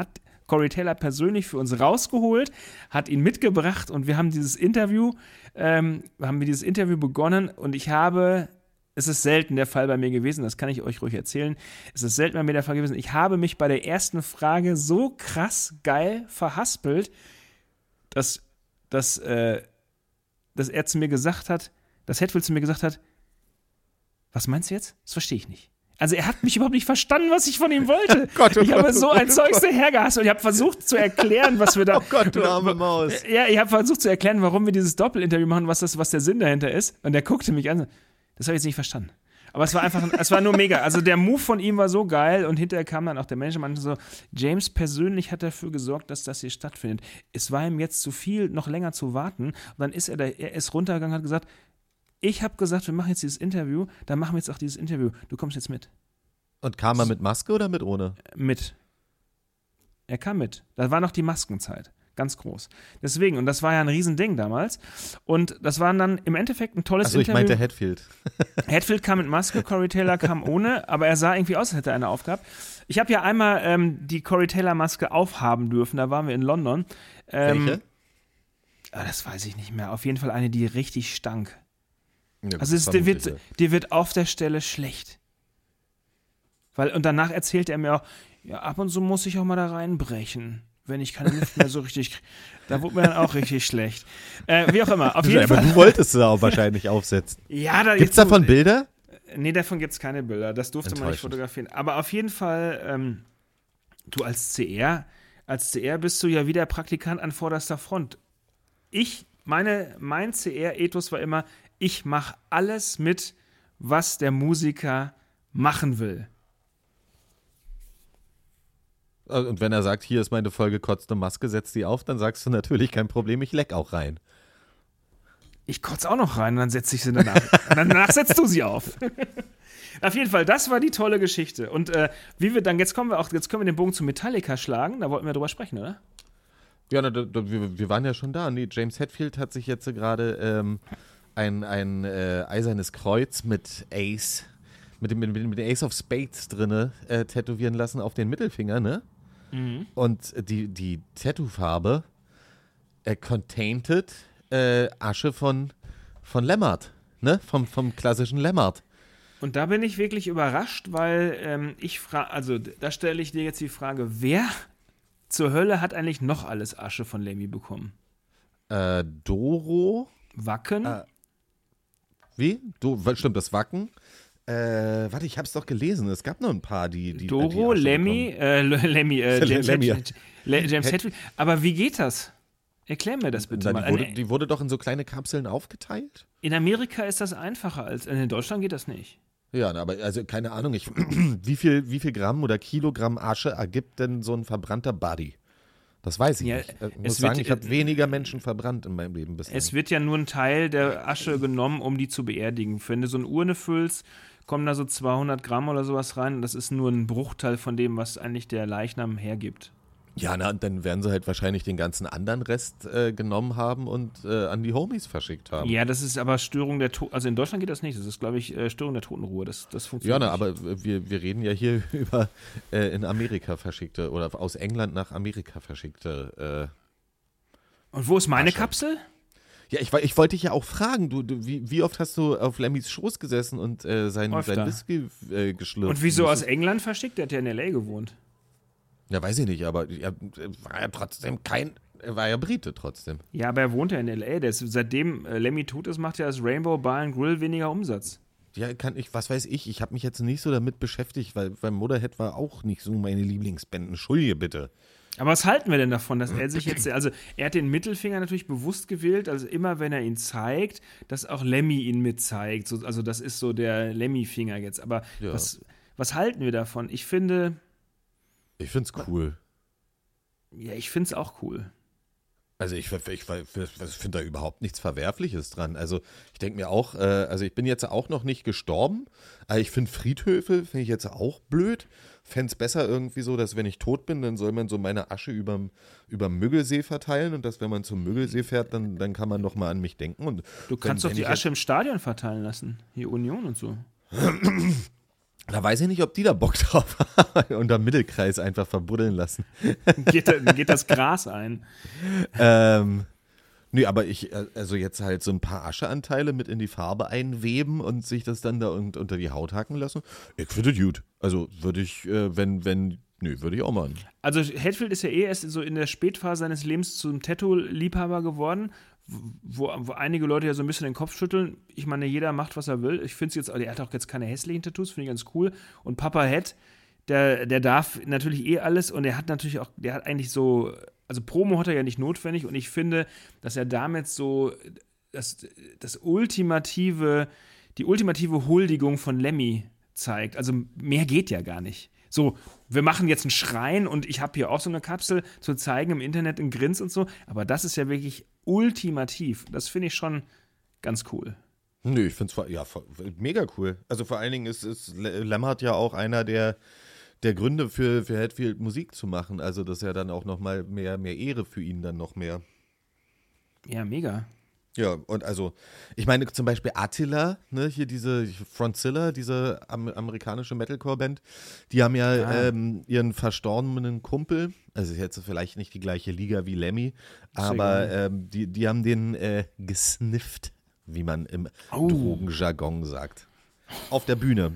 Corey Taylor persönlich für uns rausgeholt, hat ihn mitgebracht und wir haben dieses Interview begonnen und es ist selten der Fall bei mir gewesen, das kann ich euch ruhig erzählen, es ist selten bei mir der Fall gewesen, ich habe mich bei der ersten Frage so krass geil verhaspelt, dass er zu mir gesagt hat, dass Hetfield zu mir gesagt hat, was meinst du jetzt? Das verstehe ich nicht. Also er hat mich überhaupt nicht verstanden, was ich von ihm wollte. Ich habe so ein Zeugs dahergehasst und ich habe versucht zu erklären, was wir da... Oh Gott, du arme Maus. Ja, ich habe versucht zu erklären, warum wir dieses Doppelinterview machen, was der Sinn dahinter ist. Und der guckte mich an. Das habe ich jetzt nicht verstanden. Aber es war nur mega. Also der Move von ihm war so geil und hinterher kam dann auch der Manager und meinte so, James persönlich hat dafür gesorgt, dass das hier stattfindet. Es war ihm jetzt zu viel, noch länger zu warten. Und dann ist er ist runtergegangen und hat gesagt, ich habe gesagt, wir machen jetzt dieses Interview, dann machen wir jetzt auch dieses Interview. Du kommst jetzt mit. Und kam er mit Maske oder mit ohne? Mit. Er kam mit. Da war noch die Maskenzeit. Ganz groß. Deswegen, und das war ja ein Riesending damals. Und das war dann im Endeffekt ein tolles Interview. Also ich meinte Hetfield. Hetfield kam mit Maske, Corey Taylor kam ohne, aber er sah irgendwie aus, als hätte er eine aufgehabt. Ich habe ja einmal die Corey Taylor Maske aufhaben dürfen, da waren wir in London. Welche? Das weiß ich nicht mehr. Auf jeden Fall eine, die richtig stank. Ja, also dir wird auf der Stelle schlecht. Und danach erzählte er mir auch, ja, ab und zu muss ich auch mal da reinbrechen, wenn ich keine Luft mehr so richtig, da wurde mir dann auch richtig schlecht. Wie auch immer, auf jeden Fall. Aber du wolltest es auch wahrscheinlich aufsetzen. Ja, gibt's davon Bilder? Nee, davon gibt's keine Bilder, das durfte man nicht fotografieren. Aber auf jeden Fall, du als CR bist du ja wieder Praktikant an vorderster Front. Mein CR-Ethos war immer, ich mache alles mit, was der Musiker machen will. Und wenn er sagt, hier ist meine vollgekotzte Maske, setz die auf, dann sagst du natürlich, kein Problem, ich leck auch rein. Ich kotze auch noch rein und dann setze ich sie danach. Und danach setzt du sie auf. Auf jeden Fall, das war die tolle Geschichte. Und jetzt können wir den Bogen zu Metallica schlagen, da wollten wir drüber sprechen, oder? Ja, wir waren ja schon da. Nee, James Hetfield hat sich jetzt gerade ein eisernes Kreuz mit Ace, mit dem Ace of Spades drinne tätowieren lassen auf den Mittelfinger, ne? Mhm. Und die Tattoo-Farbe contained Asche von Lambert, ne? Vom klassischen Lambert. Und da bin ich wirklich überrascht, weil da stelle ich dir jetzt die Frage, wer zur Hölle hat eigentlich noch alles Asche von Lemmy bekommen? Doro. Wacken. Wie? Stimmt, das Wacken. Warte, ich hab's doch gelesen. Es gab noch ein paar, die Doro, die Lemmy, James Hetfield. Aber wie geht das? Erklär mir das bitte mal. Die wurde doch in so kleine Kapseln aufgeteilt? In Amerika ist das einfacher als in Deutschland geht das nicht. Ja, aber also keine Ahnung, wie viel Gramm oder Kilogramm Asche ergibt denn so ein verbrannter Body? Das weiß ich nicht. Ich muss sagen, ich habe weniger Menschen verbrannt in meinem Leben bislang. Es wird ja nur ein Teil der Asche genommen, um die zu beerdigen. Wenn du so eine Urne füllst, kommen da so 200 Gramm oder sowas rein. Und das ist nur ein Bruchteil von dem, was eigentlich der Leichnam hergibt. Ja, und dann werden sie halt wahrscheinlich den ganzen anderen Rest genommen haben und an die Homies verschickt haben. Ja, das ist aber Störung der also in Deutschland geht das nicht. Das ist, glaube ich, Störung der Totenruhe. Das funktioniert nicht. Aber wir reden ja hier über in Amerika verschickte oder aus England nach Amerika verschickte Und wo ist meine Asche. Kapsel? Ja, ich wollte dich ja auch fragen, wie oft hast du auf Lemmys Schoß gesessen und sein Whisky geschlürft? Und wieso aus England verschickt? Der hat ja in L.A. gewohnt. Ja, weiß ich nicht, aber er war ja trotzdem er war ja Brite trotzdem. Ja, aber er wohnt ja in L.A. Seitdem Lemmy tot ist, macht ja das Rainbow Bar and Grill weniger Umsatz. Ja, was weiß ich habe mich jetzt nicht so damit beschäftigt, weil Motorhead war auch nicht so meine Lieblingsband. Entschuldige bitte. Aber was halten wir denn davon, dass er sich jetzt, also er hat den Mittelfinger natürlich bewusst gewählt, also immer wenn er ihn zeigt, dass auch Lemmy ihn mit zeigt. Also das ist so der Lemmy-Finger jetzt. Aber ja. Was halten wir davon? Ich finde es cool. Ja, ich finde es auch cool. Also ich finde da überhaupt nichts Verwerfliches dran. Also ich denke mir auch, also ich bin jetzt auch noch nicht gestorben, aber ich finde Friedhöfe, finde ich jetzt auch blöd. Fände es besser irgendwie so, dass wenn ich tot bin, dann soll man so meine Asche überm Müggelsee verteilen und dass wenn man zum Müggelsee fährt, dann kann man noch mal an mich denken. Und du kannst doch die Asche im Stadion verteilen lassen, hier Union und so. Da weiß ich nicht, ob die da Bock drauf haben. Unter Mittelkreis einfach verbuddeln lassen. Geht das Gras ein. Nee, aber also jetzt halt so ein paar Ascheanteile mit in die Farbe einweben und sich das dann da unter die Haut hacken lassen. Ich finde das gut. Also würde ich, würde ich auch machen. Also Hetfield ist ja erst so in der Spätphase seines Lebens zum Tattoo-Liebhaber geworden, wo einige Leute ja so ein bisschen den Kopf schütteln. Ich meine, jeder macht, was er will. Ich finde es jetzt, er hat auch jetzt keine hässlichen Tattoos, finde ich ganz cool. Und Papa Het, der darf natürlich alles und der hat natürlich auch, der hat eigentlich so, also Promo hat er ja nicht notwendig und ich finde, dass er damit so die ultimative Huldigung von Lemmy zeigt. Also mehr geht ja gar nicht. So, wir machen jetzt einen Schrein und ich habe hier auch so eine Kapsel zu zeigen im Internet in Grins und so, aber das ist ja wirklich ultimativ. Das finde ich schon ganz cool. Nö, ich finde es mega cool. Also vor allen Dingen ist Lammert ja auch einer der Gründe für Hetfield Musik zu machen. Also das ist ja dann auch nochmal mehr Ehre für ihn dann noch mehr. Ja, mega. Ja, und also, ich meine zum Beispiel Attila, ne, hier diese Frontzilla, diese amerikanische Metalcore-Band, die haben ja ihren verstorbenen Kumpel, also jetzt vielleicht nicht die gleiche Liga wie Lemmy, aber die haben den gesnifft, wie man im Drogenjargon sagt. Auf der Bühne.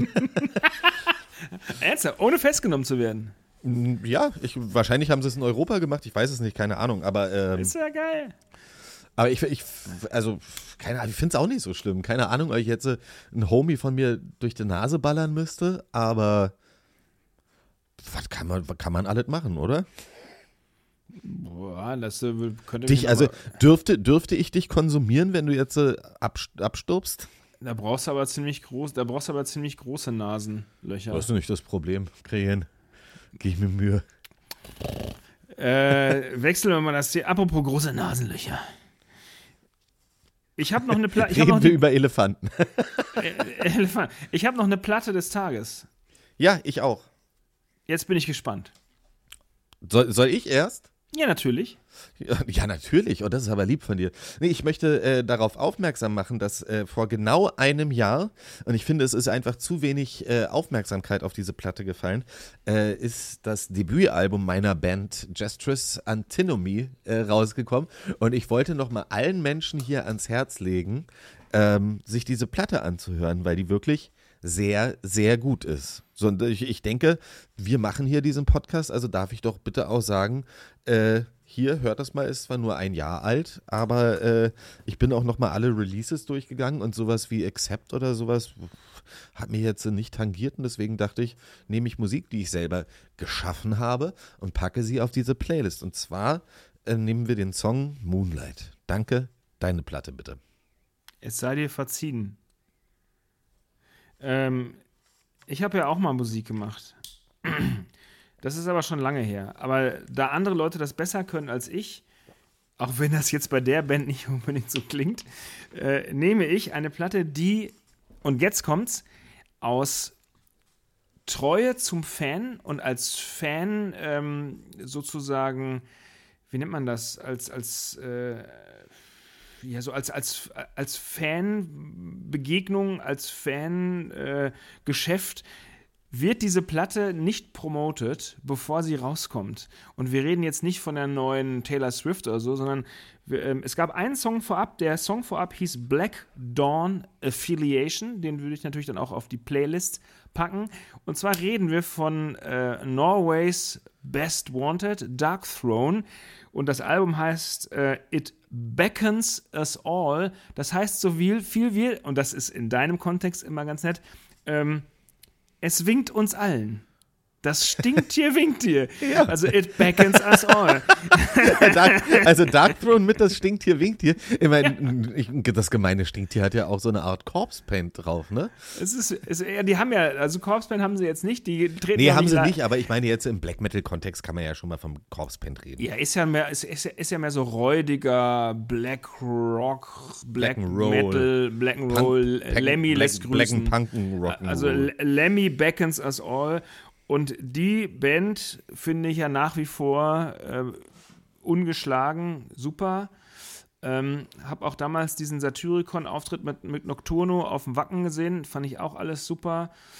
Ernsthaft, ohne festgenommen zu werden? Ja, wahrscheinlich haben sie es in Europa gemacht, ich weiß es nicht, keine Ahnung, aber ist ja geil. Aber ich keine Ahnung, ich finde es auch nicht so schlimm. Keine Ahnung, ob ich jetzt einen Homie von mir durch die Nase ballern müsste, aber was kann man alles machen, oder? Boah, das könnte dich, also dürfte ich dich konsumieren, wenn du jetzt abstirbst? Da brauchst du aber ziemlich große Nasenlöcher. Das ist nicht das Problem. Kriegen. Gehe ich mir Mühe. Wechseln wir mal das Thema. Apropos große Nasenlöcher. Ich habe noch eine Platte. Reden wir über Elefanten. Ich habe noch eine Platte des Tages. Ja, ich auch. Jetzt bin ich gespannt. Soll ich erst? Ja, natürlich. Ja, natürlich. Oh, das ist aber lieb von dir. Nee, ich möchte darauf aufmerksam machen, dass vor genau einem Jahr, und ich finde, es ist einfach zu wenig Aufmerksamkeit auf diese Platte gefallen, ist das Debütalbum meiner Band Gestris Antinomy rausgekommen. Und ich wollte nochmal allen Menschen hier ans Herz legen, sich diese Platte anzuhören, weil die wirklich sehr, sehr gut ist. So, und ich denke, wir machen hier diesen Podcast, also darf ich doch bitte auch sagen, hier, hört das mal, ist zwar nur ein Jahr alt, aber ich bin auch nochmal alle Releases durchgegangen und sowas wie Accept oder sowas hat mir jetzt nicht tangiert und deswegen dachte ich, nehme ich Musik, die ich selber geschaffen habe und packe sie auf diese Playlist. Und zwar nehmen wir den Song Moonlight. Danke, deine Platte bitte. Es sei dir verziehen. Ich habe ja auch mal Musik gemacht. Das ist aber schon lange her. Aber da andere Leute das besser können als ich, auch wenn das jetzt bei der Band nicht unbedingt so klingt, nehme ich eine Platte, die, und jetzt kommt's, aus Treue zum Fan und als Fan sozusagen, wie nennt man das, als Fanbegegnung, als Fangeschäft wird diese Platte nicht promotet, bevor sie rauskommt. Und wir reden jetzt nicht von der neuen Taylor Swift oder so, sondern es gab einen Song vorab, der Song vorab hieß Black Dawn Affiliation, den würde ich natürlich dann auch auf die Playlist packen. Und zwar reden wir von Norway's Best Wanted, Dark Throne. Und das Album heißt It Beckons Us All. Das heißt so viel wie, und das ist in deinem Kontext immer ganz nett, es winkt uns allen. Das Stinktier winkt dir. Ja. Also it beckons us all. Dark Throne mit das Stinktier winkt dir. Ich meine, das gemeine Stinktier hat ja auch so eine Art Corpse Paint drauf, ne? Die haben ja, also Corpse Paint haben sie jetzt nicht. Die treten nee, haben sie nicht, aber ich meine jetzt im Black Metal Kontext kann man ja schon mal vom Corpse Paint reden. Ja, ist ja mehr so räudiger Black Rock, Black Metal, Black and Roll, Lemmy lässt grüßen. Black Punken Rock. Also Lemmy beckons us all. Und die Band finde ich ja nach wie vor ungeschlagen, super. Habe auch damals diesen Satyricon-Auftritt mit Nocturno auf dem Wacken gesehen, fand ich auch alles super.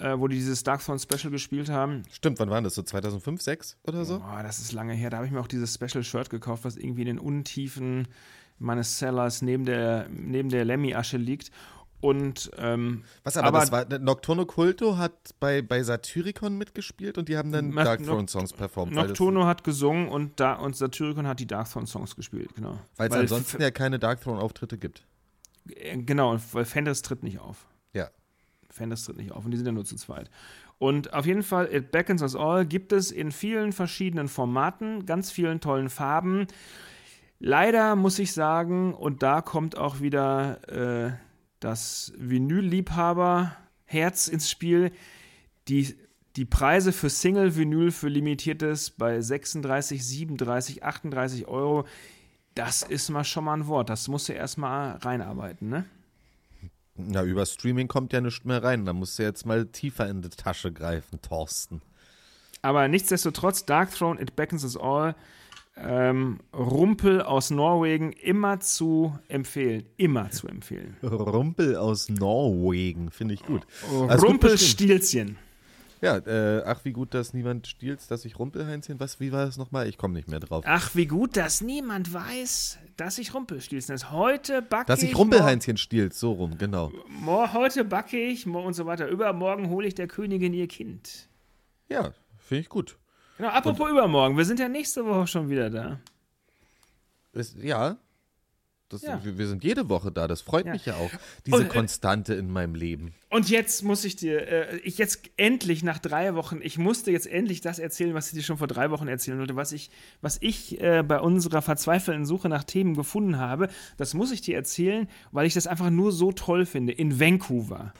wo die dieses Dark Throne Special gespielt haben. Stimmt, wann war das? So 2005, 2006 oder so? Boah, das ist lange her. Da habe ich mir auch dieses Special-Shirt gekauft, was irgendwie in den Untiefen meines Cellars neben der Lemmy-Asche liegt. Und, was aber das war, Nocturno Culto hat bei Satyricon mitgespielt und die haben dann Dark Throne Songs performt. Nocturno hat gesungen und Satyricon hat die Dark Throne Songs gespielt, genau. Weil es ansonsten ja keine Dark Throne Auftritte gibt. Genau, weil Fenders tritt nicht auf. Ja. Fenders tritt nicht auf und die sind ja nur zu zweit. Und auf jeden Fall, It Beckons Us All gibt es in vielen verschiedenen Formaten, ganz vielen tollen Farben. Leider muss ich sagen, und da kommt auch wieder das Vinyl-Liebhaber-Herz ins Spiel. Die Preise für Single-Vinyl für Limitiertes bei 36, 37, 38 Euro, das ist schon mal ein Wort. Das musst du erstmal reinarbeiten, ne? Ja, über Streaming kommt ja nichts mehr rein. Da musst du jetzt mal tiefer in die Tasche greifen, Thorsten. Aber nichtsdestotrotz, Dark Throne, It Beckons Us All, Rumpel aus Norwegen, immer zu empfehlen. Rumpel aus Norwegen, finde ich gut. Rumpelstilzchen. Ja, ach, wie gut, dass niemand stiehlt, dass ich Rumpelheinzchen, wie war das nochmal? Ich komme nicht mehr drauf. Ach, wie gut, dass niemand weiß, dass ich Rumpelstilzchen ist. Heute backe ich. Dass ich Rumpelheinzchen stiehlt, so rum, genau. Heute backe ich und so weiter. Übermorgen hole ich der Königin ihr Kind. Ja, finde ich gut. Genau, apropos übermorgen, wir sind ja nächste Woche schon wieder da. Ja. Wir sind jede Woche da, das freut mich ja auch. Diese Konstante in meinem Leben. Und jetzt muss ich dir, endlich nach 3 Wochen, ich musste jetzt endlich das erzählen, was ich dir schon vor 3 Wochen erzählen wollte, was ich bei unserer verzweifelten Suche nach Themen gefunden habe. Das muss ich dir erzählen, weil ich das einfach nur so toll finde. In Vancouver.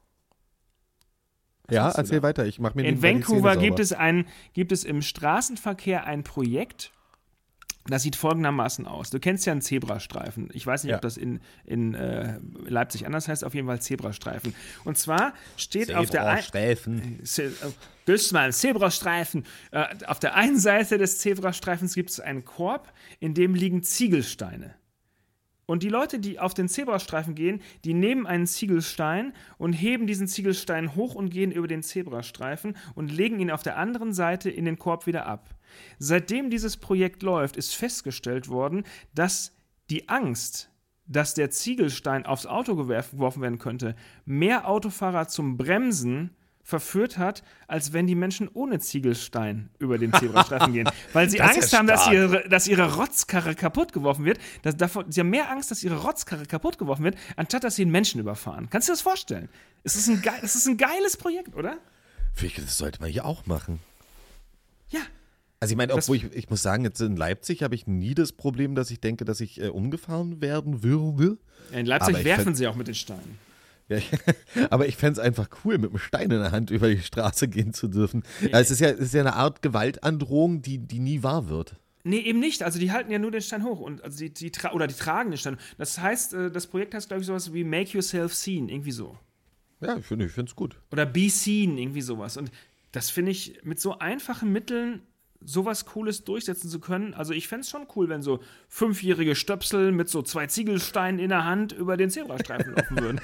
Ja, erzähl weiter, ich mache mir in Vancouver gibt es im Straßenverkehr ein Projekt, das sieht folgendermaßen aus. Du kennst ja einen Zebrastreifen. Ich weiß nicht, ob das in Leipzig anders heißt, auf jeden Fall Zebrastreifen. Und zwar steht auf der einen Zebrastreifen. Auf der einen Seite des Zebrastreifens gibt es einen Korb, in dem liegen Ziegelsteine. Und die Leute, die auf den Zebrastreifen gehen, die nehmen einen Ziegelstein und heben diesen Ziegelstein hoch und gehen über den Zebrastreifen und legen ihn auf der anderen Seite in den Korb wieder ab. Seitdem dieses Projekt läuft, ist festgestellt worden, dass die Angst, dass der Ziegelstein aufs Auto geworfen werden könnte, mehr Autofahrer zum Bremsen verführt hat, als wenn die Menschen ohne Ziegelstein über den Zebrastreifen gehen. Weil sie Angst haben, dass ihre Rotzkarre kaputt geworfen wird. Sie haben mehr Angst, dass ihre Rotzkarre kaputt geworfen wird, anstatt dass sie einen Menschen überfahren. Kannst du dir das vorstellen? Es ist ein geiles Projekt, oder? Das sollte man hier auch machen. Ja. Also ich meine, obwohl ich muss sagen, jetzt in Leipzig habe ich nie das Problem, dass ich denke, dass ich umgefahren werden würde. In Leipzig werfen sie auch mit den Steinen. Ja, aber ich fände es einfach cool, mit einem Stein in der Hand über die Straße gehen zu dürfen. Ja, es ist ja eine Art Gewaltandrohung, die nie wahr wird. Nee, eben nicht. Also die halten ja nur den Stein hoch und also die tragen den Stein. Das heißt, das Projekt heißt, glaube ich, sowas wie Make Yourself Seen, irgendwie so. Ja, ich finde es gut. Oder Be Seen, irgendwie sowas. Und das finde ich mit so einfachen Mitteln sowas Cooles durchsetzen zu können. Also ich fände es schon cool, wenn so 5-jährige Stöpsel mit so 2 Ziegelsteinen in der Hand über den Zebrastreifen laufen würden.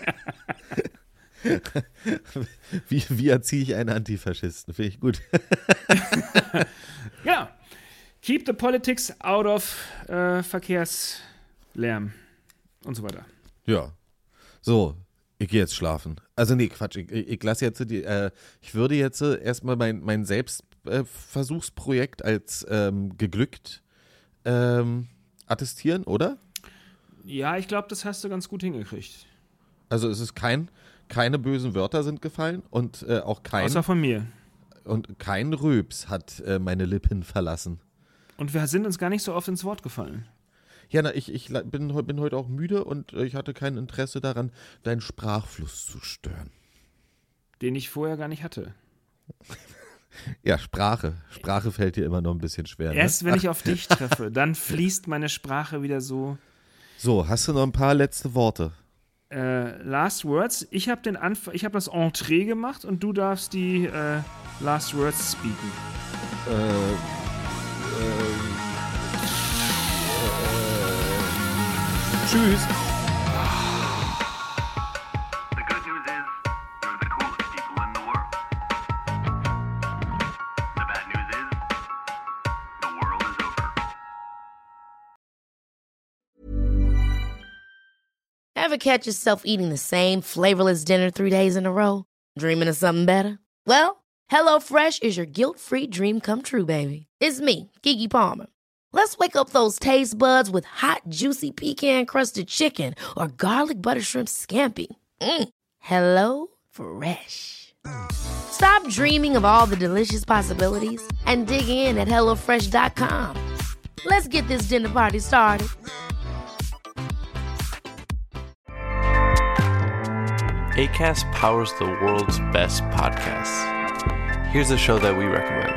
Wie erziehe ich einen Antifaschisten? Finde ich gut. Ja. Keep the politics out of Verkehrslärm und so weiter. Ja. So, ich gehe jetzt schlafen. Also nee, Quatsch. Ich lasse jetzt ich würde jetzt erstmal mein Selbstversuchsprojekt als geglückt attestieren, oder? Ja, ich glaube, das hast du ganz gut hingekriegt. Also es ist keine bösen Wörter sind gefallen und auch außer von mir. Und kein Rülps hat meine Lippen verlassen. Und wir sind uns gar nicht so oft ins Wort gefallen. Ja, ich bin heute auch müde und ich hatte kein Interesse daran, deinen Sprachfluss zu stören. Den ich vorher gar nicht hatte. Ja, Sprache. Sprache fällt dir immer noch ein bisschen schwer. Erst wenn ich auf dich treffe, dann fließt meine Sprache wieder so. So, hast du noch ein paar letzte Worte? Last Words. Ich habe das Entree gemacht und du darfst die Last Words speaken. Tschüss. The good news is, you're the coolest people in Ever catch yourself eating the same flavorless dinner 3 days in a row? Dreaming of something better? Well, HelloFresh is your guilt-free dream come true, baby. It's me, Keke Palmer. Let's wake up those taste buds with hot, juicy pecan-crusted chicken or garlic butter shrimp scampi. Hello Fresh. Stop dreaming of all the delicious possibilities and dig in at HelloFresh.com. Let's get this dinner party started. Acast powers the world's best podcasts. Here's a show that we recommend.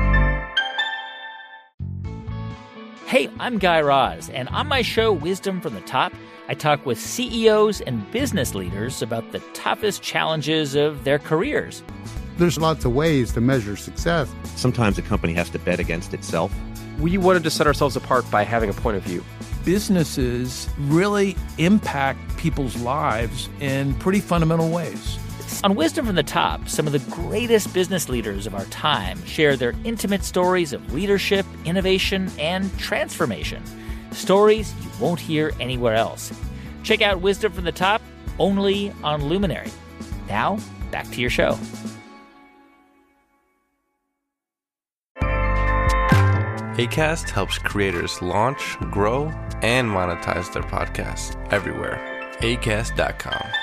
Hey, I'm Guy Raz, and on my show, Wisdom from the Top, I talk with CEOs and business leaders about the toughest challenges of their careers. There's lots of ways to measure success. Sometimes a company has to bet against itself. We wanted to set ourselves apart by having a point of view. Businesses really impact people's lives in pretty fundamental ways. On Wisdom from the Top, some of the greatest business leaders of our time share their intimate stories of leadership, innovation, and transformation. Stories you won't hear anywhere else. Check out Wisdom from the Top, only on Luminary. Now, back to your show. Acast helps creators launch, grow, and monetize their podcasts everywhere. Acast.com.